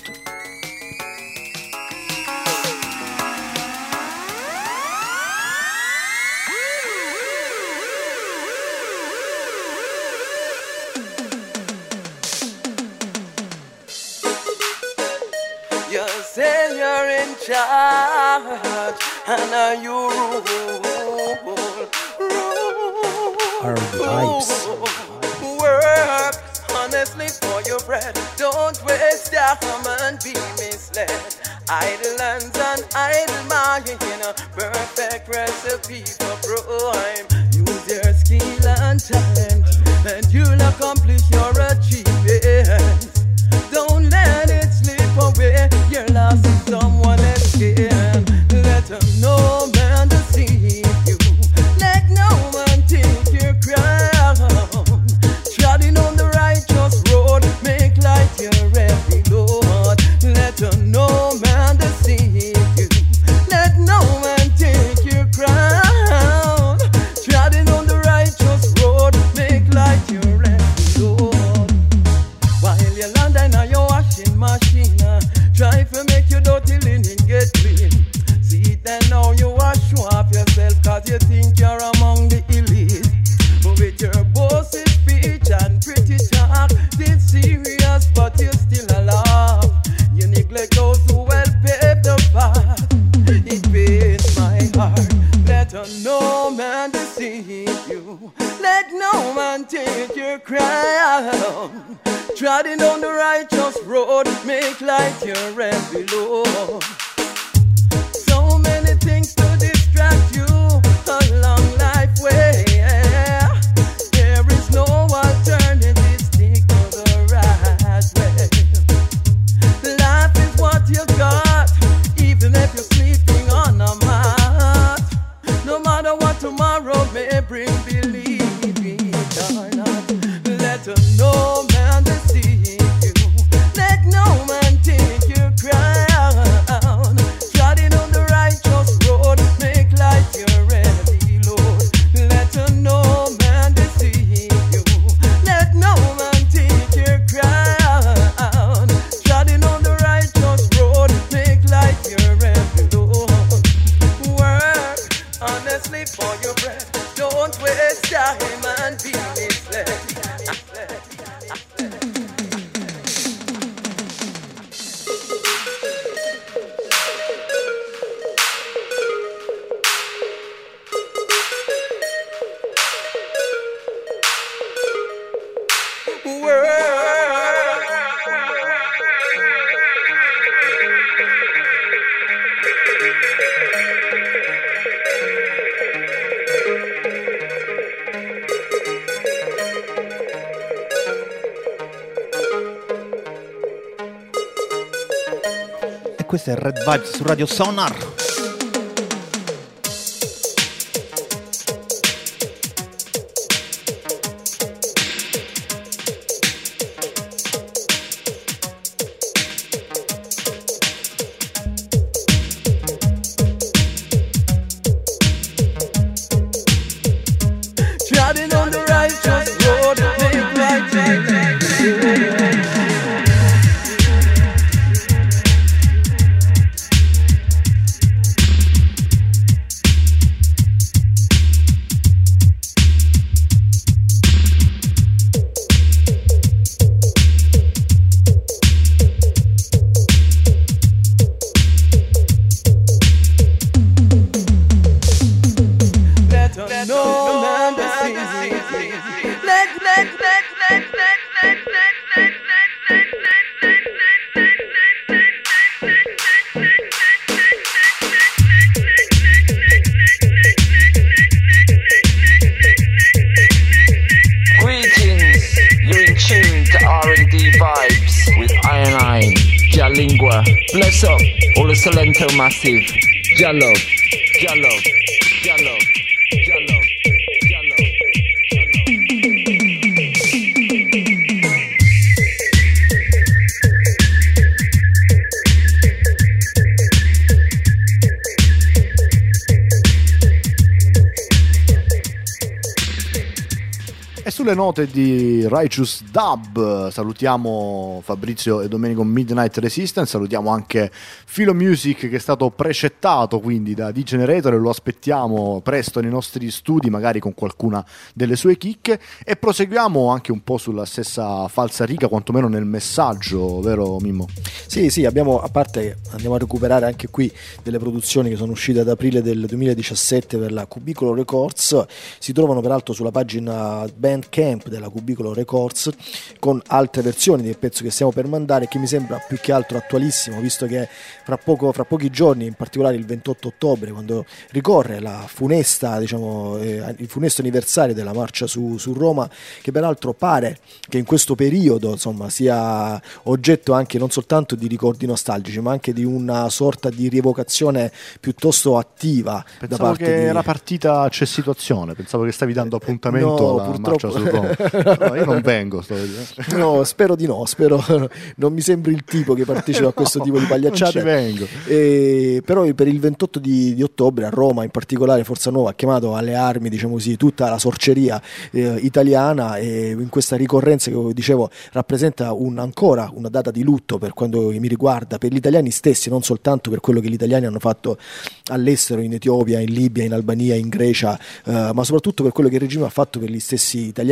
Say you're in charge and now you rule, rule, Our vibes. work honestly for your bread. Don't waste time and be misled. Idle hands and idle mind, perfect recipe for crime. Use your skill and talent and you'll accomplish your achievements. Don't let it slip away. You're lost in someone else's hand. Let no man deceive you. Let no man take your crown. Treading on the righteous road, make light your every load. Let no man deceive you. Let no man take your crown. Treading on the righteous road, make light your every load. While you land in your washing machine, try to make your dirty linen get clean. your crown. Treading on the righteous road, make light your every load. So many things to distract you along life way. There is no alternative, stick to the right way. Life is what you got, even if you're sleeping on a mat. No matter what tomorrow may bring, believe it or not. Let no man deceive you. Let no man take your crown. Treading on the righteous road, make light your heavy load. Let no man deceive you. Let no man take your crown. Treading on the righteous road, make light your heavy load. Work honestly for your bread. Don't waste time and be misled. E questo è Red Vibes su Radio Sonar. Treading on the righteous road, make light your heavy load. No man deceives. Let, let, let, let, let, let, let, let, Greetings, you're in tune to R and D Vibes with Iron Eye, Jalingua. Bless up all the Salento Massive. Jalove, Jalove, Jalove. E sulle note di Righteous Dub salutiamo Fabrizio e Domenico Midnight Resistance, salutiamo anche Philo Music che è stato precettato quindi da D-Generator e lo aspettiamo presto nei nostri studi magari con qualcuna delle sue chicche, e proseguiamo anche un po' sulla stessa falsariga, quantomeno nel messaggio, vero Mimmo? Sì, sì, abbiamo, a parte andiamo a recuperare anche qui delle produzioni che sono uscite ad aprile del duemiladiciassette per la Cubicolo Records, si trovano peraltro sulla pagina Bandcamp della Cubicolo Records con altre versioni del pezzo che stiamo per mandare, che mi sembra più che altro attualissimo, visto che fra, poco, fra pochi giorni, in particolare il ventotto ottobre, quando ricorre la funesta, diciamo, eh, il funesto anniversario della marcia su, su Roma, che peraltro pare che in questo periodo insomma sia oggetto anche non soltanto di ricordi nostalgici, ma anche di una sorta di rievocazione piuttosto attiva. Pensavo da parte che di... era partita c'è situazione, pensavo che stavi dando appuntamento no, alla purtroppo... marcia su Roma. No, io non vengo, sto no, spero di no, spero non mi sembri il tipo che partecipa no, a questo tipo di pagliacciate. Non ci vengo. E, però per il ventotto di, di ottobre a Roma, in particolare Forza Nuova ha chiamato alle armi, diciamo così, tutta la sorceria eh, italiana, e in questa ricorrenza che dicevo rappresenta un, ancora una data di lutto per quanto mi riguarda, per gli italiani stessi, non soltanto per quello che gli italiani hanno fatto all'estero, in Etiopia, in Libia, in Albania, in Grecia, eh, ma soprattutto per quello che il regime ha fatto per gli stessi italiani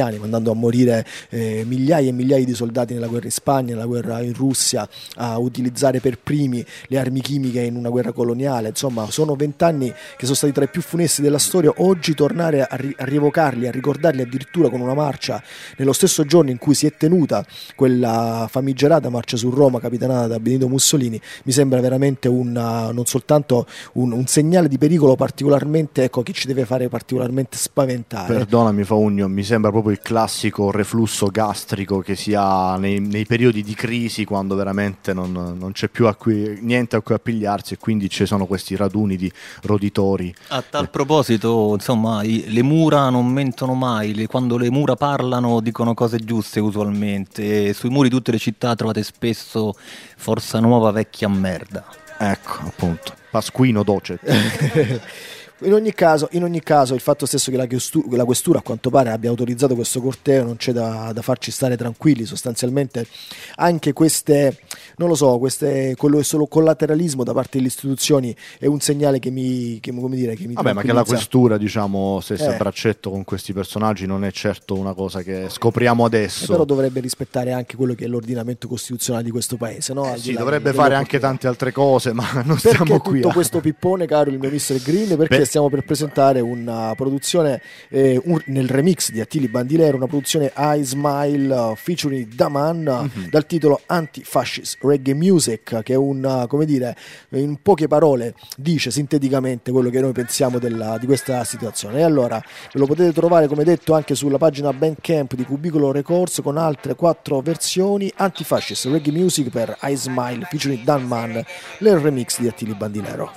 italiani, mandando a morire eh, migliaia e migliaia di soldati nella guerra in Spagna, nella guerra in Russia, a utilizzare per primi le armi chimiche in una guerra coloniale. Insomma, sono vent'anni che sono stati tra i più funesti della storia. Oggi tornare a, ri- a rievocarli, a ricordarli addirittura con una marcia nello stesso giorno in cui si è tenuta quella famigerata marcia su Roma capitanata da Benito Mussolini, mi sembra veramente un, non soltanto un, un segnale di pericolo particolarmente, ecco, che ci deve fare particolarmente spaventare. Perdonami Faugno, mi sembra proprio il classico reflusso gastrico che si ha nei, nei periodi di crisi, quando veramente non, non c'è più a cui, niente a cui appigliarsi, e quindi ci sono questi raduni di roditori. A tal proposito, insomma, i, le mura non mentono mai, le, quando le mura parlano dicono cose giuste usualmente, e sui muri di tutte le città trovate spesso Forza Nuova vecchia merda. Ecco, appunto, Pasquino docet. In ogni caso, in ogni caso, il fatto stesso che la, questu- la questura a quanto pare abbia autorizzato questo corteo non c'è da, da farci stare tranquilli. Sostanzialmente anche queste, non lo so, queste, quello solo collateralismo da parte delle istituzioni è un segnale che mi, che, come dire, che mi Vabbè, ma che la tranquillizza. questura, diciamo, stesse Eh. a braccetto con questi personaggi non è certo una cosa che scopriamo Eh, adesso. però dovrebbe rispettare anche quello che è l'ordinamento costituzionale di questo paese, no? Eh Al di sì, là dovrebbe di- fare dello- anche tante altre cose, ma non Perché stiamo qui tutto a... questo pippone, caro il mio mister Green? Perché Beh. stiamo per presentare una produzione eh, un- nel remix di Attili Bandilero, una produzione I Smile uh, featuring Daman, uh, Mhm. dal titolo Anti-Fascist Reggae Music, che è un, uh, come dire, in poche parole dice sinteticamente quello che noi pensiamo della- di questa situazione. E allora ve lo potete trovare, come detto, anche sulla pagina Bandcamp di Cubicolo Records, con altre quattro versioni. Anti-Fascist Reggae Music per I Smile featuring Daman, nel remix di Attili Bandilero.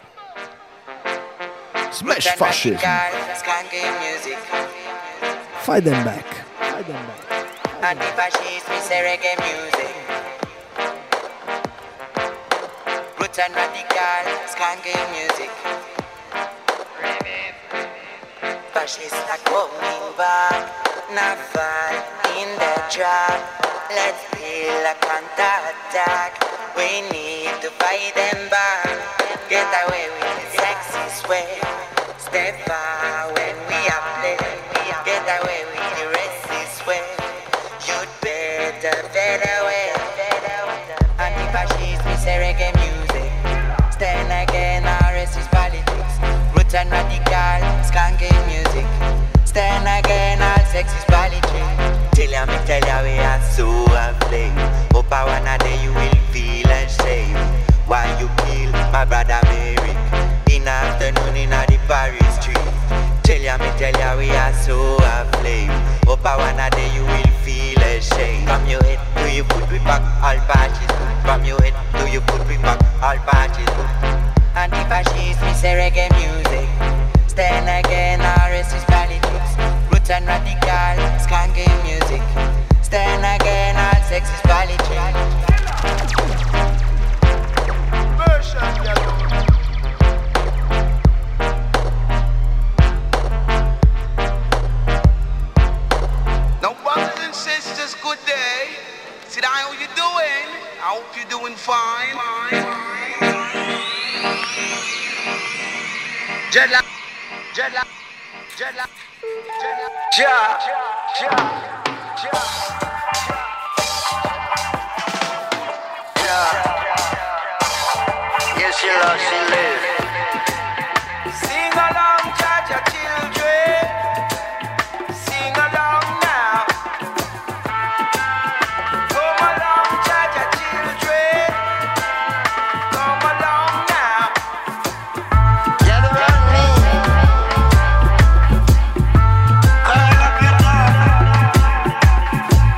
Smash fascism. Fight them back. Anti-fascist, we say reggae music. Roots and radical, skanky music. Fascists are coming back, not fall in the trap. Let's feel a counter-attack. We need to fight them back. Get away with the sexist way. Step far when we are playing. Get away with the racist way. You'd better fade away. Anti-fascist, we say reggae music. Stand again, our racist politics. Roots and radical, skanky music. Stand again, all sexist politics. Tell ya, me tell ya, we are so aflame. Hope I wanna day you will feel ashamed. Why you kill my brother Merrick in afternoon in the Paris street? Tell ya, me tell ya, we are so aflame. Hope I wanna day you will feel ashamed. From your head to your foot, we back all patches. From your head to your foot, we back all patches. Anti-fascist, we say reggae music. Stand again, our racist politics. Roots and radical, skanky music. Stand again, all sexist politics. Now, brothers and sisters, good day. Sit down, how you doing? I hope you're doing fine. Jedla, Jedla, Jedla, Jedla, Ja, Ja, Ja, Ja. Yes, she loves, she lives. Sing along, Jaja children. Sing along now. Come along, Jaja children. Come along now. Gather around me. Call up your dog.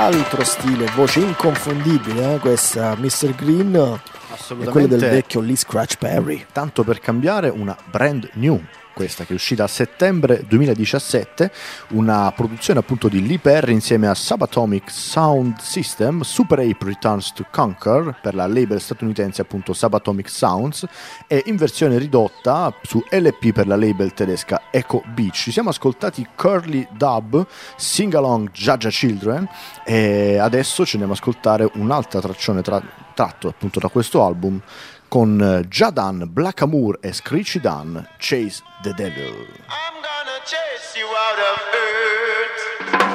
altro stile, voce inconfondibile, eh? questa mister Green è quella del vecchio Lee Scratch Perry. Tanto per cambiare, una brand new, questa che è uscita a settembre duemiladiciassette, una produzione appunto di Lee Perry insieme a Subatomic Sound System. Super Ape Returns to Conquer per la label statunitense appunto Subatomic Sounds, e in versione ridotta su L P per la label tedesca Echo Beach. Ci siamo ascoltati Curly Dub, Sing Along Jaja Children, e adesso ci andiamo ad ascoltare un'altra traccione tra- tratto appunto da questo album, con Jadan, Blackamoor e Screechy Dan, Chase the Devil. I'm gonna chase you out of earth.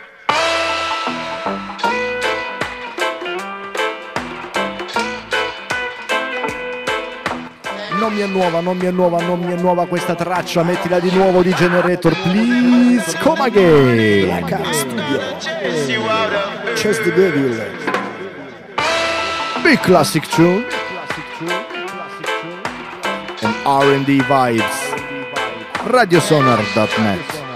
Non mi è nuova, non mi è nuova, non mi è nuova questa traccia, mettila di nuovo di Generator, please, come again. Black Art Studio, Chase the Devil. Big classic tune. And R and D vibes. radiosonar dot net.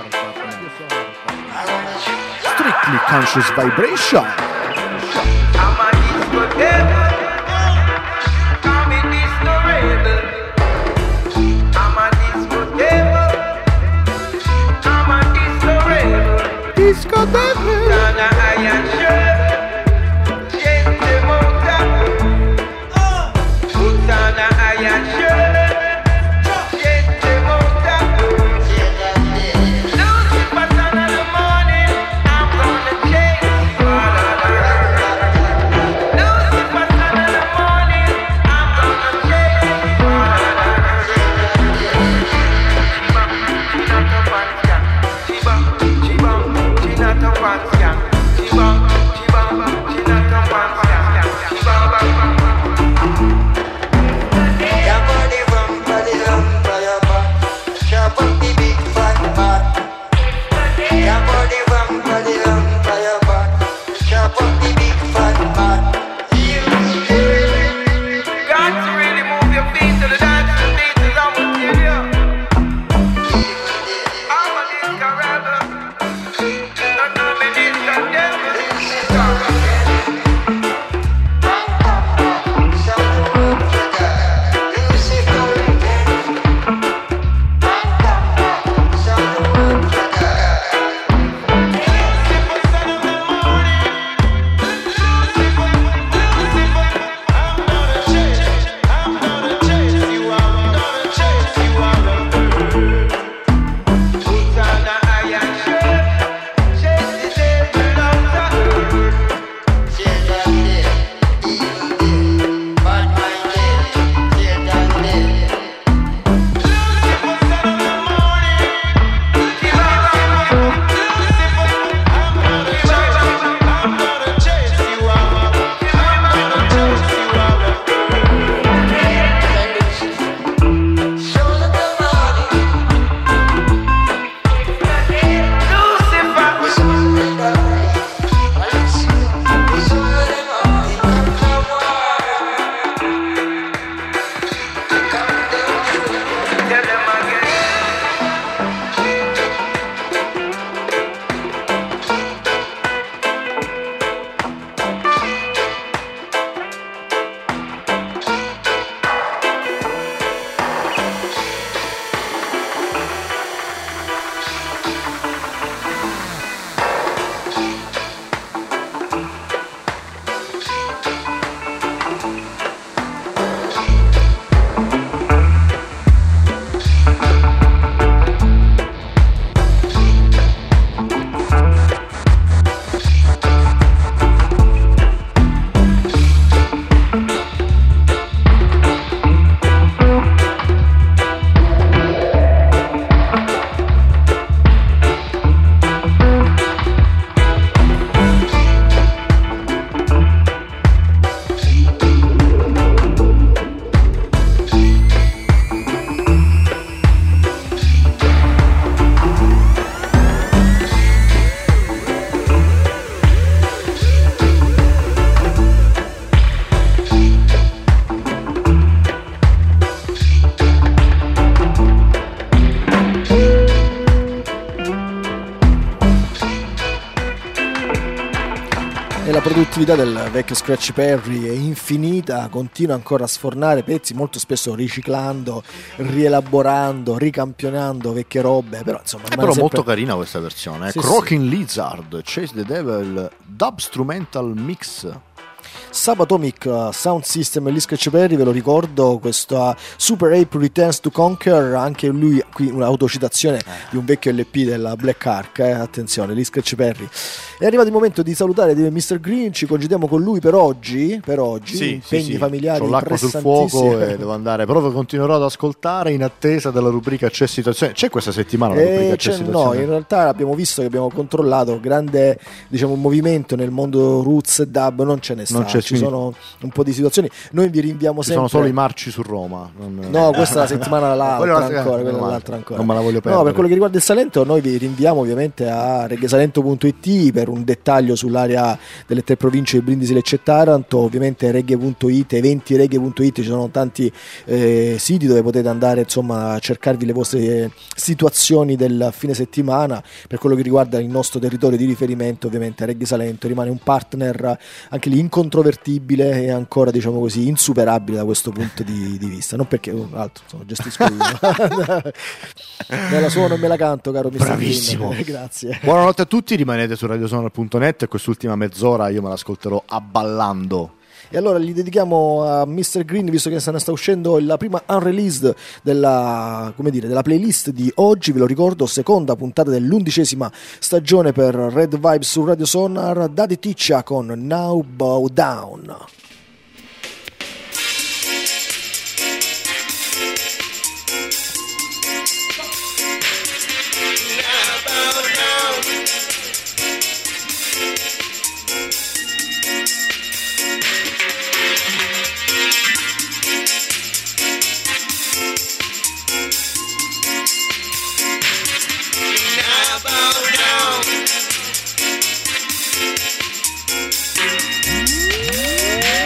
Strictly conscious vibration. I'm a disco devil. Call me disco rebel. I'm a disco devil. I'm a disco rebel. Disco devil. Gonna iron shirt. Gente monta. Put on a iron shirt. She not a fan la produttività del vecchio Scratch Perry è infinita, continua ancora a sfornare pezzi, molto spesso riciclando, rielaborando, ricampionando vecchie robe, però insomma è rimane però sempre... molto carina questa versione, eh? Sì, Croaking sì. Lizard, Chase the Devil, Dub Strumental Mix. Subatomic Sound System e Lee Scratch Perry, ve lo ricordo, questa Super Ape Returns to Conquer, anche lui qui un'autocitazione eh. di un vecchio L P della Black Ark, eh? Attenzione, Lee Scratch Perry. È arrivato il momento di salutare mister Green, ci congediamo con lui per oggi, per oggi, sì, impegni sì, sì. familiari C'ho l'acqua sul fuoco e devo andare, però continuerò ad ascoltare in attesa della rubrica C'è situazione. C'è questa settimana la rubrica eh, C'è c'è, situazione? No, in realtà abbiamo visto che abbiamo controllato, grande diciamo movimento nel mondo roots e dub non ce ne sta, non c'è, ci sono un po' di situazioni, noi vi rinviamo ci sempre. sono solo i marci su Roma. Non... No, questa è la settimana l'altra la... ancora, quella no, l'altra ancora. Non me la voglio perdere. No, per quello che riguarda il Salento, noi vi rinviamo ovviamente a reggaesalento punto it per un dettaglio sull'area delle tre province di Brindisi, Lecce e Taranto, ovviamente reggae punto it, eventi reggae punto it, ci sono tanti eh, siti dove potete andare insomma a cercarvi le vostre situazioni del fine settimana. Per quello che riguarda il nostro territorio di riferimento, ovviamente Reggae Salento rimane un partner anche lì incontrovertibile e ancora diciamo così insuperabile da questo punto di, di vista, non perché oh, altro insomma, gestisco io me la suono e me la canto, caro mister Bravissimo. Green. Grazie, buonanotte a tutti, rimanete su radiosonar punto net e quest'ultima mezz'ora io me l'ascolterò abballando. E allora gli dedichiamo a mister Green, visto che se ne sta uscendo la prima unreleased della, come dire, della playlist di oggi, ve lo ricordo, seconda puntata dell'undicesima stagione per Red Vibes su Radio Sonar, Daddy Ticcia con Now Bow Down. Yeah.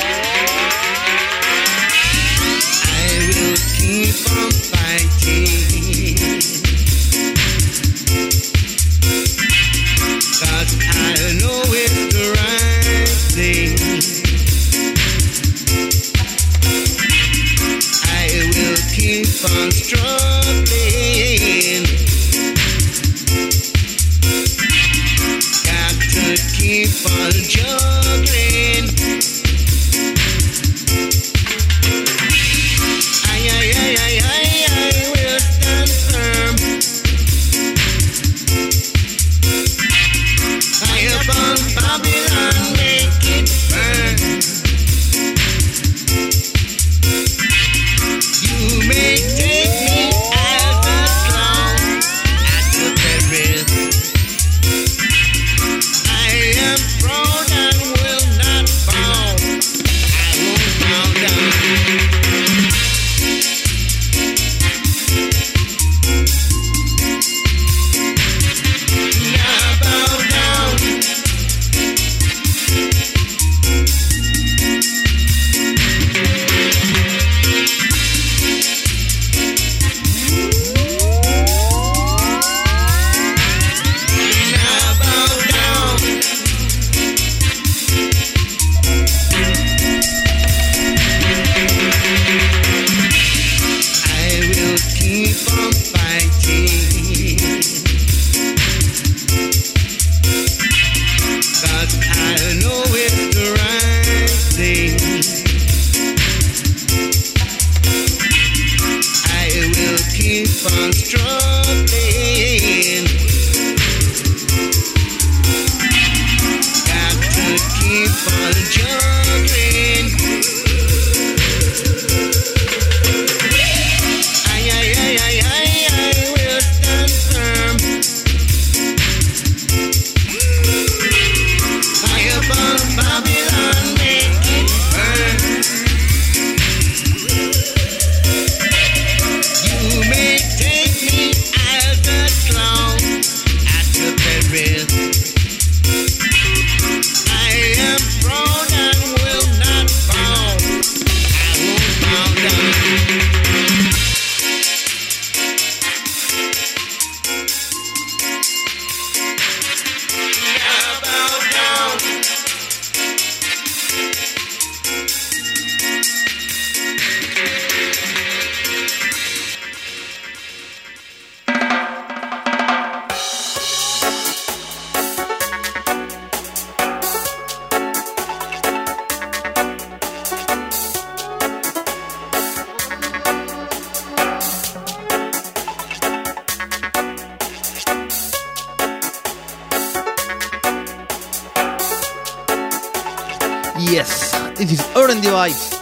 Yes, this is R and D Vibes.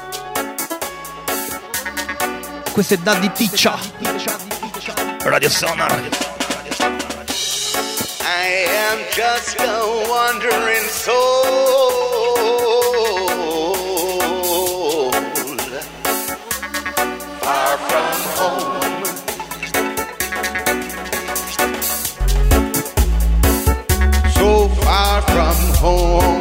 Questo è Daddy Ticcia. Radio Sonar. I am just a wandering soul, far from home. So far from home.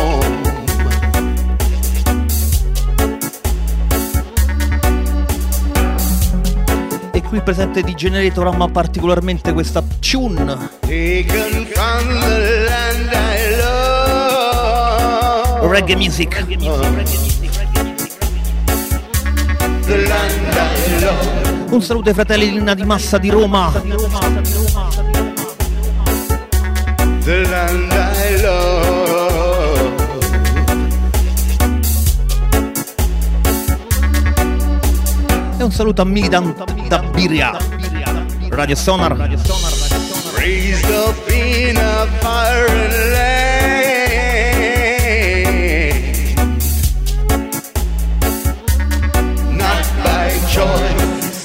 E qui presente di Generator ama particolarmente questa tune. Taken from the land I love. Reggae music. The land I love. Un saluto ai fratelli di Lina di Massa di Roma. The land I love. E un saluto a Militan da Birria. Radio Sonar. Raised up in a foreign land, not by choice,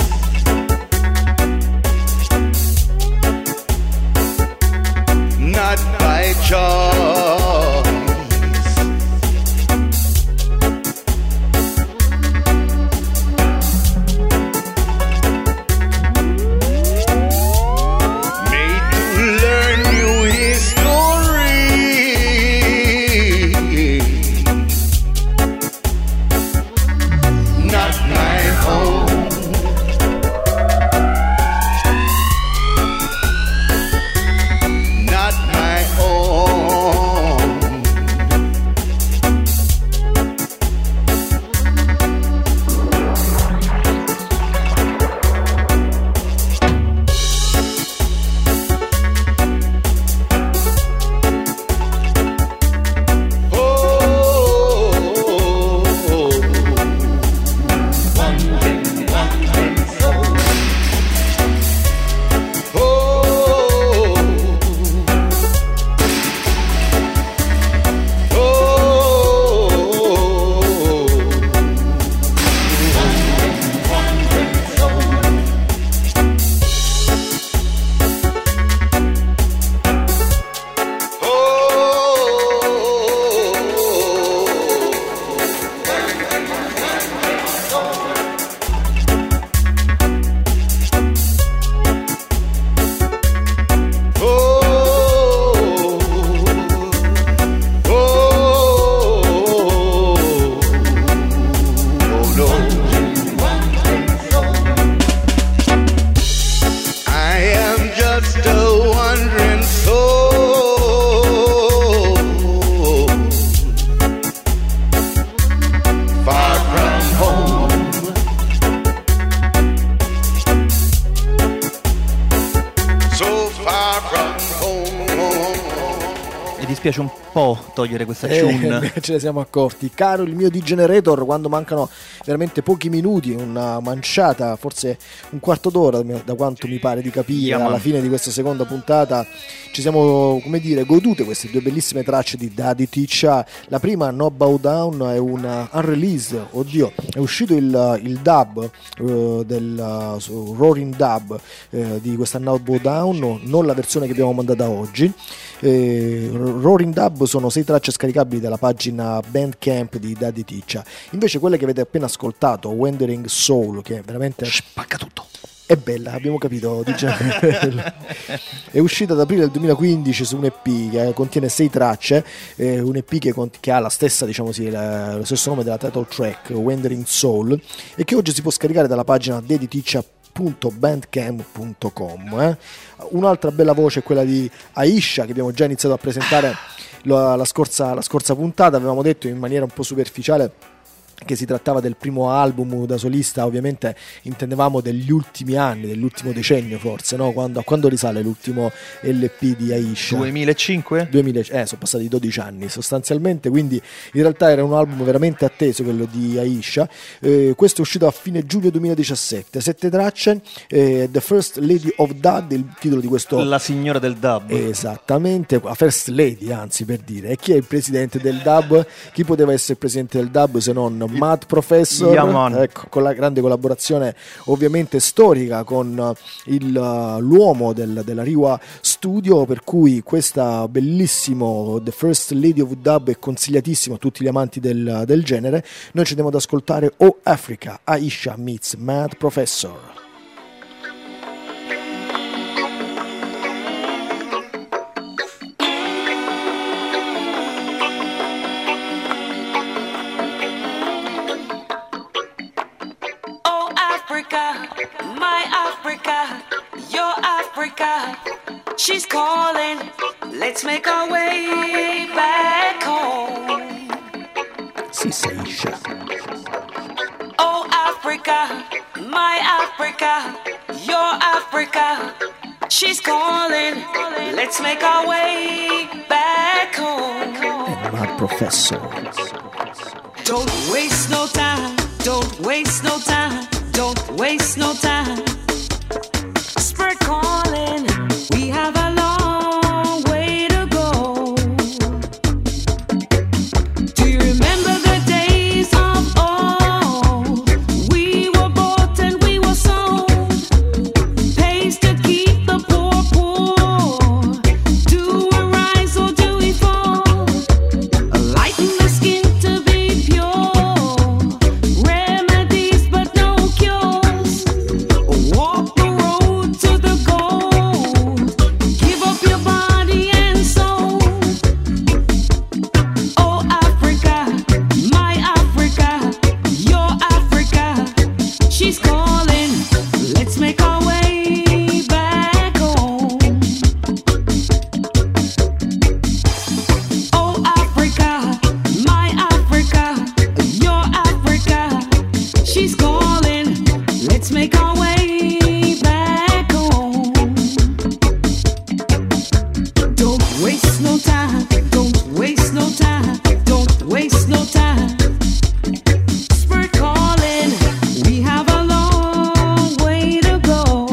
not by choice. Piace un po' togliere questa eh, tune. Ce ne siamo accorti. Caro il mio D-Generator, quando mancano veramente pochi minuti, una manciata, forse un quarto d'ora, da quanto mi pare di capire, yeah, alla fine di questa seconda puntata, ci siamo, come dire, godute queste due bellissime tracce di Daddy Ticcia. La prima, No Bow Down, è una unreleased, oddio, è uscito il, il dub uh, del uh, Roaring Dub uh, di questa No Bow Down, non la versione che abbiamo mandata oggi. Eh, Roaring Dub sono sei tracce scaricabili dalla pagina Bandcamp di Daddy Ticcia. Invece quelle che avete appena ascoltato, Wandering Soul, che è veramente spacca tutto, è bella, abbiamo capito, è uscita ad aprile del duemilaquindici su un E P che contiene sei tracce, eh, un E P che, cont- che ha la stessa, diciamo sì, la, lo stesso nome della title track, Wandering Soul, e che oggi si può scaricare dalla pagina dediticcia punto bandcamp punto com. eh. Un'altra bella voce è quella di Aisha, che abbiamo già iniziato a presentare la, la, scorsa, la scorsa puntata. Avevamo detto in maniera un po' superficiale che si trattava del primo album da solista, ovviamente intendevamo degli ultimi anni, dell'ultimo decennio forse, no? Quando, a quando risale l'ultimo L P di Aisha? duemilacinque? duemila, eh, sono passati dodici anni sostanzialmente, quindi in realtà era un album veramente atteso quello di Aisha. Eh, questo è uscito a fine giugno duemiladiciassette, sette tracce, eh, The First Lady of Dub, il titolo di questo... La signora del dub. Esattamente, la First Lady, anzi, per dire. E chi è il presidente del dub? Chi poteva essere il presidente del dub se non Mad Professor? Yeah, ecco, con la grande collaborazione ovviamente storica con il, uh, l'uomo del, della Riwa Studio, per cui questa bellissimo The First Lady of Dub è consigliatissimo a tutti gli amanti del, del genere. Noi ci andiamo ad ascoltare Oh Africa, Aisha meets Mad Professor. My Africa, your Africa, she's calling. Let's make our way back home. Aisha. Oh Africa, my Africa, your Africa, she's calling. Let's make our way back home. And my professor. Don't waste no time, don't waste no time. Don't waste no time. Spirit calling. We have a long way to go. Do you remember the days of old? We were bought and we were sold. Pays to keep the poor poor. Do we rise or do we fall? Lighten the skin to be pure. Remedies but no cures. Walk the road to the gold. Give up your body and soul. Oh Africa, my Africa, your Africa, she's calling. Let's make our way back home. Oh Africa, my Africa, your Africa, she's calling. Let's make our way back home. Don't waste no time, don't waste no time, don't waste no time. Spirit calling, we have a long way to go.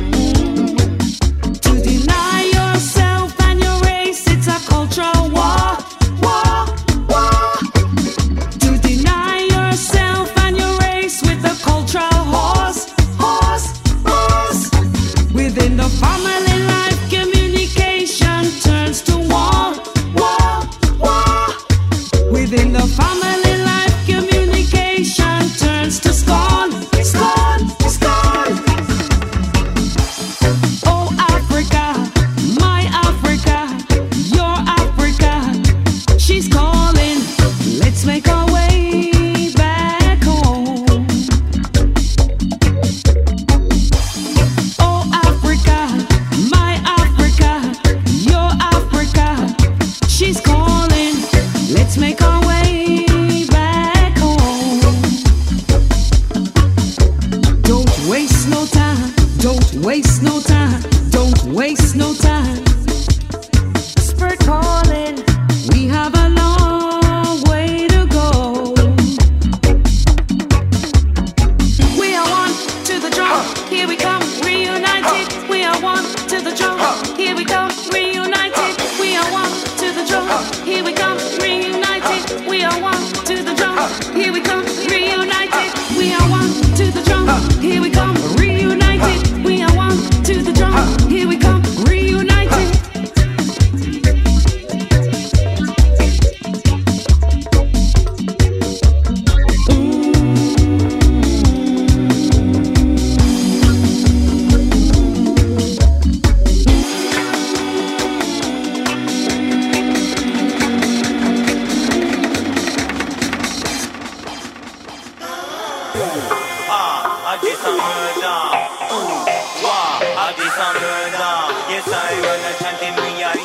To deny yourself and your race, it's a cultural war.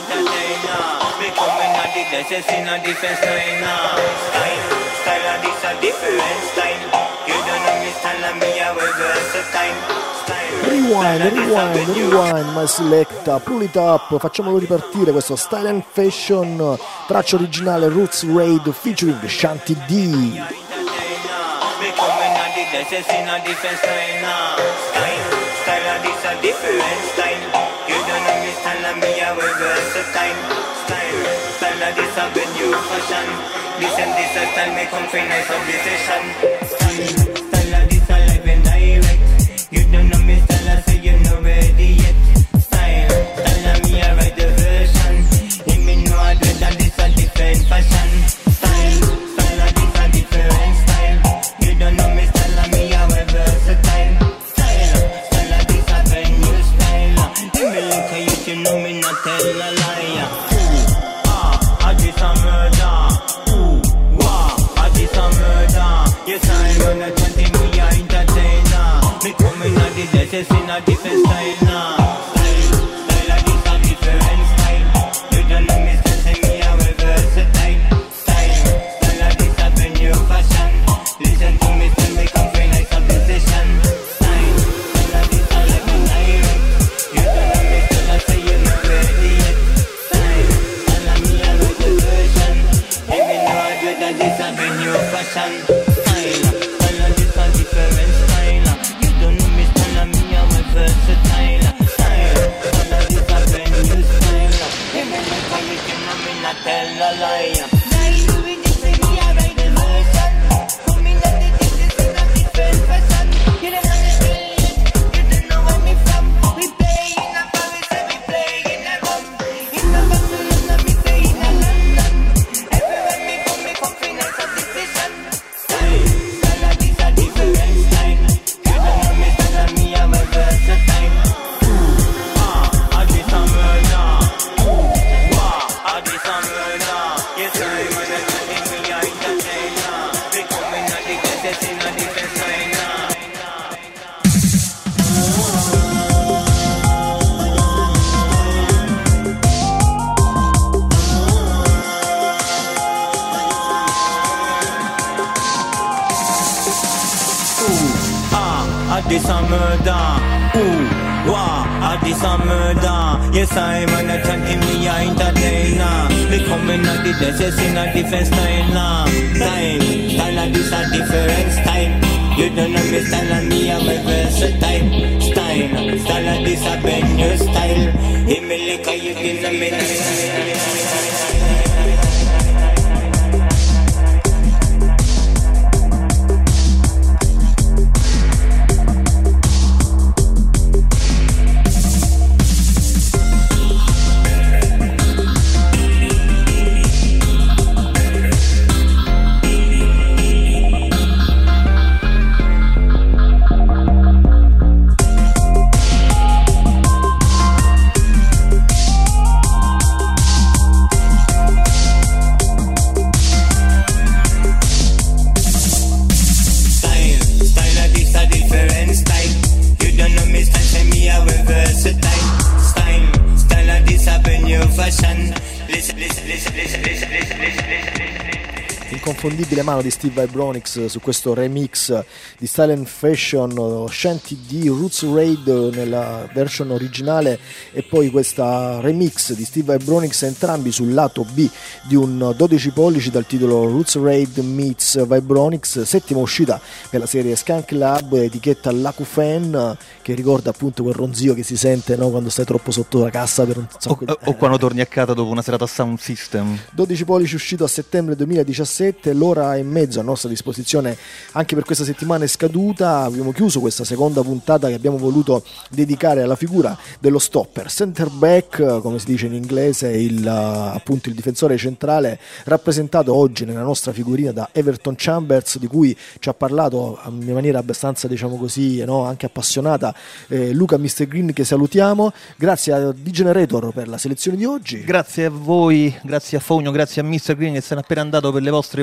entertainer. Me coming at the desert in a defense line. Style, style of this a different style. You don't know me style and me a way versatile. Rewind, rewind, rewind, my selecta, pull it up, facciamolo ripartire questo Style and Fashion, traccia originale Roots Raid featuring Shanti D. Me coming at the desert in a defense line. Style, style of this a different style. You don't know me style and me a way versatile. Style, style of this a brand new fashion. Listen this a style me come for nice obsession. Style, style of this a live and direct. You don't know me style, I say you're not ready yet. Style, style of me, I write the version. You me know I do that this a different fashion. Style, style of this a different style. You don't know me style, of me, I wear versatile. Style, style of this a brand new style. You me look at you, you know me not tell a lie. Ooh, ah, I did some murder. Ooh, wow, I did some murder. Yes, I'm gonna twenty me, I entertainer. Me coming at the desert in a different style now. Style, style of this a different style. You don't know me, so say me a way versatile. Style, style of this a brand new fashion. Listen to me, tell me come for nice obsession. Style, style of this a like me direct. You don't know me, so I say you're not ready yet. Style, style of me a like the version. Hey, me know I do that this a brand new fashion. Style, style of this a different style. Versatile style, all of this a brand new style. Hey, me look how you can know me not tell a lie. Style doing this and me a write the version. Coming at the this in a different fashion. You don't know the drill yet, you don't know where me from. We play in a Paris and we play in a Rum. In a Barcelona, me play in a London. Everywhere me come, me come for nice of decision. Style, style of this a different style. You don't know me style of me a my versatile. Ooh, ah, I did some murder. Ooh, wow, I did some murder. Yes, I'm gonna tell me I entertainer. Me coming at the desert in a defense line. I did some murder. Ooh, wow, I did some murder. Yes, I'm an attentive me a entertainer. Me coming at the desert in a different style now. Style, style of this a different style. You don't know me style and me a my versatile. Style, style of this a brand new style. Hey, me look how you can know me. Inconfondibile mano di Steve Vibronix su questo remix di Style and Fashion, Shanti D, Roots Raid nella version originale e poi questa remix di Steve Vibronix, entrambi sul lato B di un dodici pollici dal titolo Roots Raid meets Vibronix, settima uscita per la serie Skunk Lab, etichetta Lakufen, che ricorda appunto quel ronzio che si sente, no, quando stai troppo sotto la cassa per un sacco o, di... o quando torni a casa dopo una serata sound system. dodici pollici uscito a settembre duemiladiciassette, l'ora e mezzo a nostra disposizione anche per questa settimana è scaduta. Abbiamo chiuso questa seconda puntata che abbiamo voluto dedicare alla figura dello stopper, center back come si dice in inglese, il, appunto il difensore centrale, rappresentato oggi nella nostra figurina da Everton Chambers, di cui ci ha parlato in maniera abbastanza, diciamo così, no, anche appassionata eh, Luca mister Green, che salutiamo. Grazie a D-Generator per la selezione di oggi. Grazie a voi, grazie a Fogno, grazie a mister Green che se n'è appena andato per le vostre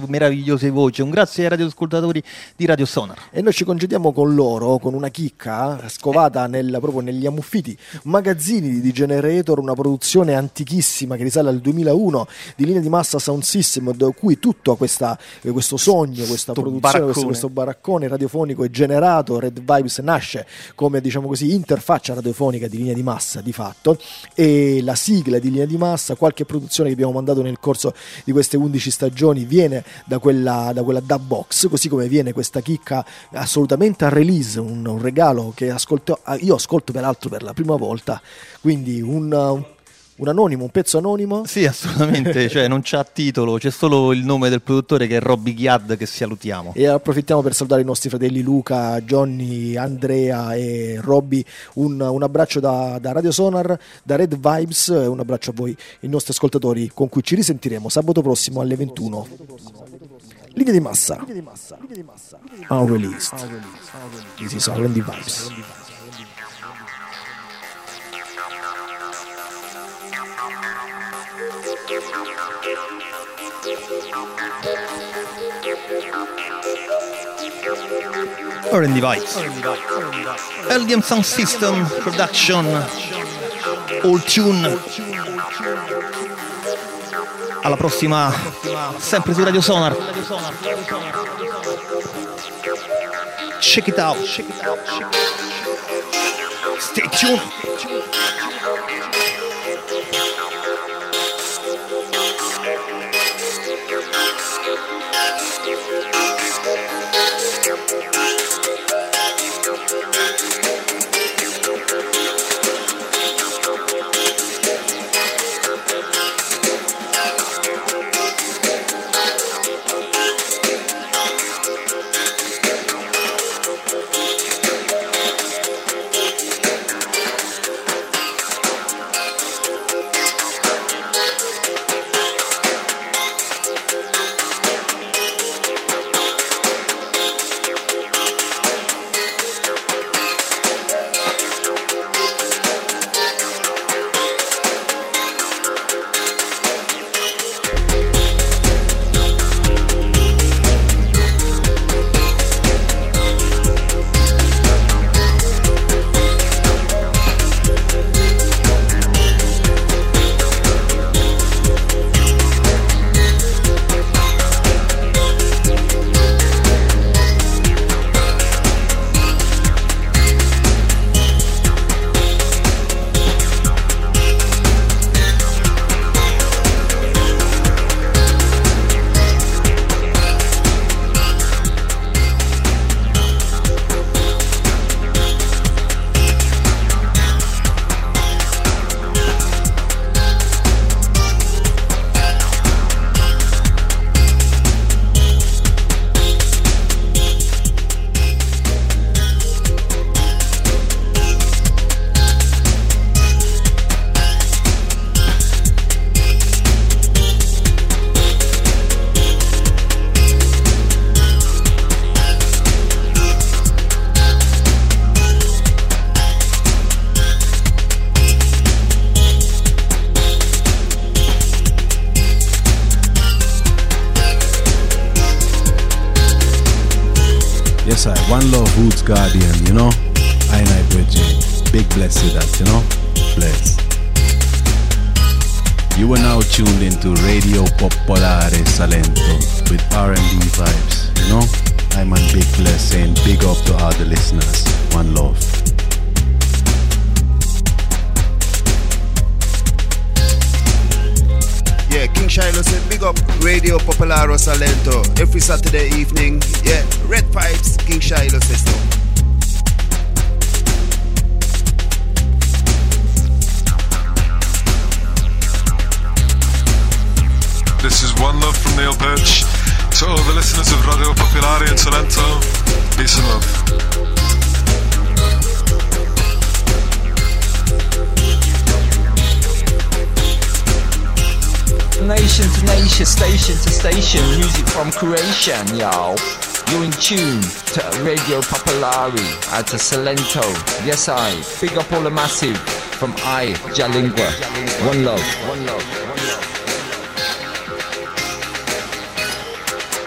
meravigliose voci. Un grazie ai radioascoltatori di Radio Sonar. E noi ci congediamo con loro, con una chicca scovata nel, proprio negli ammuffiti magazzini di Generator, una produzione antichissima che risale al duemilauno di Linea di Massa Sound System, da cui tutto questa, questo sogno, questa Sto produzione, baraccone. questo, questo baraccone radiofonico è generato. Red Vibes nasce come, diciamo così, interfaccia radiofonica di Linea di Massa di fatto, e la sigla di Linea di Massa, qualche produzione che abbiamo mandato nel corso di queste undici stagioni viene da quella, da quella dub box, così come viene questa chicca assolutamente a release, un, un regalo che ascolto, io ascolto peraltro per la prima volta, quindi un, un Un anonimo, un pezzo anonimo? Sì, assolutamente, cioè non c'ha titolo, c'è solo il nome del produttore che è Robby Ghiad, che salutiamo. E approfittiamo per salutare i nostri fratelli Luca, Johnny, Andrea e Robby. Un, un abbraccio da, da Radio Sonar, da Red Vibes, e un abbraccio a voi, i nostri ascoltatori, con cui ci risentiremo sabato prossimo alle ventuno. Linea di Massa, unreleased. This is R and D Vibes. R and D Vibes, L D M Sound System Production, All Tune. Alla prossima, sempre su Radio Sonar. Check it out. Stay tuned. Yes, I One Love Roots Guardian, you know. I and I Bridging. Big bless to that, you know. Bless. You are now tuned into Radio Popolare Salento with R and D vibes, you know. I'm on Big Bless saying big up to all the listeners. One love. Yeah, King Shiloh said big up Radio Popolare Salento every Saturday evening. Yeah, Red Pipes, King Shiloh says so. This is One Love from Neil Perch. To all the listeners of Radio Popolare in Salento, peace and love. Nation to nation, station to station, music from creation, y'all. You're in tune to Radio Popolare out of Salento. Yes, I. Big up all the massive from I, Jalingua. One love. One love. One love.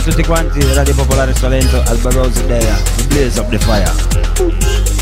tutti quanti, Radio Popolare Salento, Alba Rose Dea, The Blaze of the Fire.